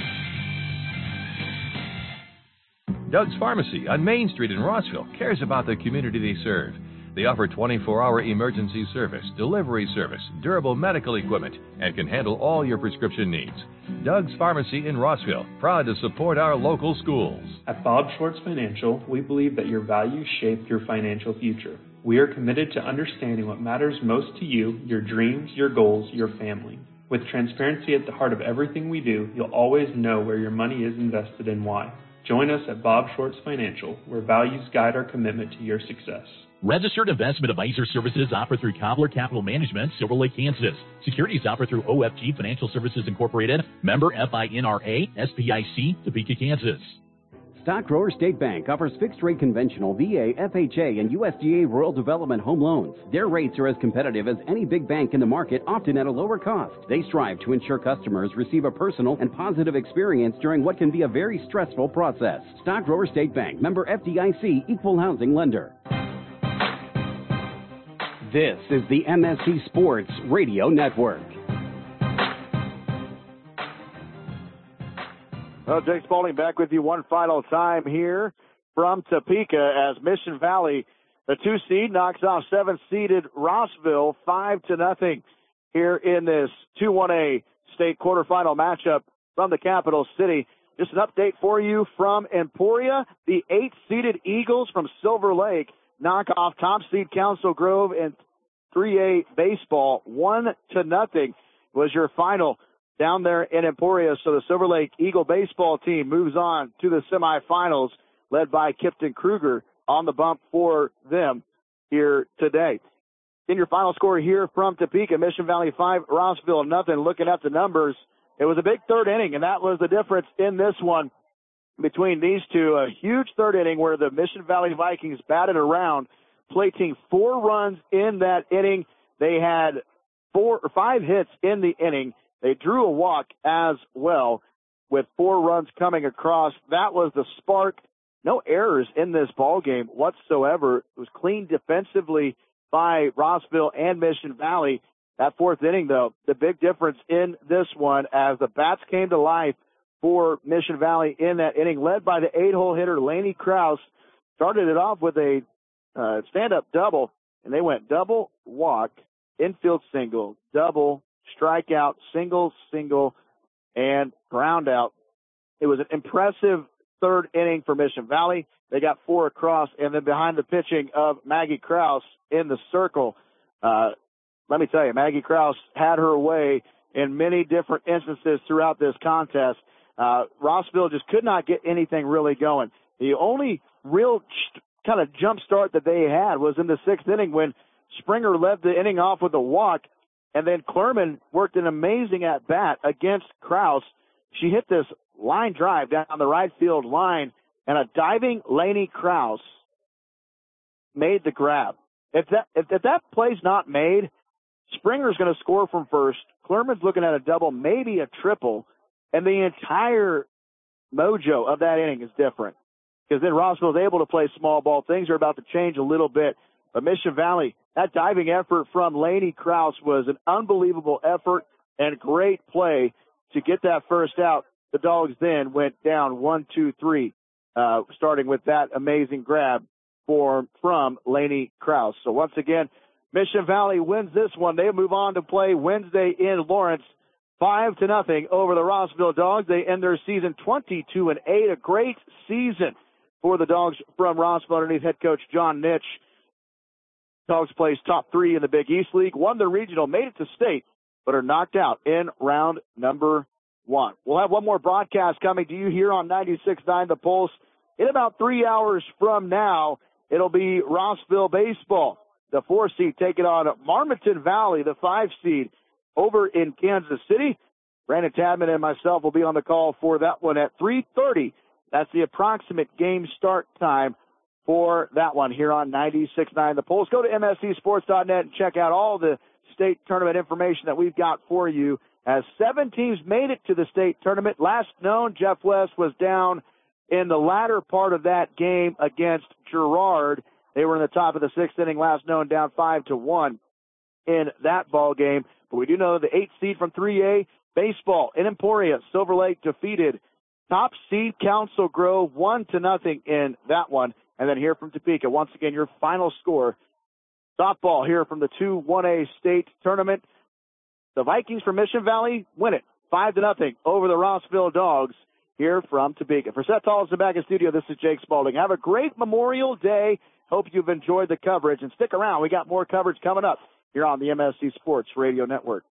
Doug's Pharmacy on Main Street in Rossville cares about the community they serve. They offer twenty-four hour emergency service, delivery service, durable medical equipment, and can handle all your prescription needs. Doug's Pharmacy in Rossville, proud to support our local schools. At Bob Schwartz Financial, we believe that your values shape your financial future. We are committed to understanding what matters most to you, your dreams, your goals, your family. With transparency at the heart of everything we do, you'll always know where your money is invested and why. Join us at Bob Schwartz Financial, where values guide our commitment to your success. Registered investment advisor services offered through Cobbler Capital Management, Silver Lake, Kansas. Securities offered through O F G Financial Services Incorporated, member F I N R A, S P I C, Topeka, Kansas. Stock Grower State Bank offers fixed-rate conventional V A, F H A, and U S D A rural development home loans. Their rates are as competitive as any big bank in the market, often at a lower cost. They strive to ensure customers receive a personal and positive experience during what can be a very stressful process. Stock Grower State Bank, member F D I C, equal housing lender. This is the M S C Sports Radio Network. Well, Jake Spalding back with you one final time here from Topeka as Mission Valley, the two seed, knocks off seven-seeded Rossville five to nothing here in this two one A state quarterfinal matchup from the capital city. Just an update for you from Emporia. The eight-seeded Eagles from Silver Lake knock off top seed Council Grove in three A baseball. One to nothing was your final down there in Emporia. So the Silver Lake Eagle baseball team moves on to the semifinals, led by Kipton Kruger on the bump for them here today. In your final score here from Topeka, Mission Valley five, Rossville nothing. Looking at the numbers, it was a big third inning, and that was the difference in this one between these two. A huge third inning where the Mission Valley Vikings batted around, plating four runs in that inning. They had four or five hits in the inning. They drew a walk as well with four runs coming across. That was the spark. No errors in this ball game whatsoever. It was clean defensively by Rossville and Mission Valley. That fourth inning, though, the big difference in this one as the bats came to life for Mission Valley in that inning, led by the eight-hole hitter Laney Krause. Started it off with a uh, stand-up double, and they went double, walk, infield single, double, strikeout, single, single, and ground out. It was an impressive third inning for Mission Valley. They got four across, and then behind the pitching of Maggie Krause in the circle. Uh, let me tell you, Maggie Krause had her way in many different instances throughout this contest. Uh, Rossville just could not get anything really going. The only real ch- kind of jump start that they had was in the sixth inning when Springer led the inning off with a walk. And then Clerman worked an amazing at-bat against Krause. She hit this line drive down the right field line, and a diving Laney Krause made the grab. If that if, if that play's not made, Springer's going to score from first. Clerman's looking at a double, maybe a triple, and the entire mojo of that inning is different. because then Rossville is able to play small ball. Things are about to change a little bit. But Mission Valley, that diving effort from Laney Krause was an unbelievable effort and great play to get that first out. The Dogs then went down one, two, three, uh, starting with that amazing grab for from Laney Krause. So once again, Mission Valley wins this one. They move on to play Wednesday in Lawrence, five to nothing over the Rossville Dogs. They end their season twenty-two and eight. A great season for the Dogs from Rossville underneath head coach John Nitsch. Dogs placed top three in the Big East League, won the regional, made it to state, but are knocked out in round number one. We'll have one more broadcast coming to you here on ninety-six point nine The Pulse. In about three hours from now, it'll be Rossville baseball. The four seed taking on Marmaton Valley, the five seed, over in Kansas City. Brandon Tadman and myself will be on the call for that one at three thirty. That's the approximate game start time for that one here on ninety-six point nine The Pulse. Go to M S C sports dot net and check out all the state tournament information that we've got for you, as seven teams made it to the state tournament. Last known, Jeff West was down in the latter part of that game against Girard. They were in the top of the sixth inning, last known, down five to one in that ball game. But we do know the eighth seed from three A baseball in Emporia, Silver Lake defeated top seed Council Grove one to nothing in that one. And then here from Topeka, once again, your final score. Softball here from the two one A state tournament. The Vikings from Mission Valley win it five to nothing over the Rossville Dogs here from Topeka. For Seth Tollison back in studio, this is Jake Spalding. Have a great Memorial Day. Hope you've enjoyed the coverage, and stick around. We got more coverage coming up here on the M S C Sports Radio Network.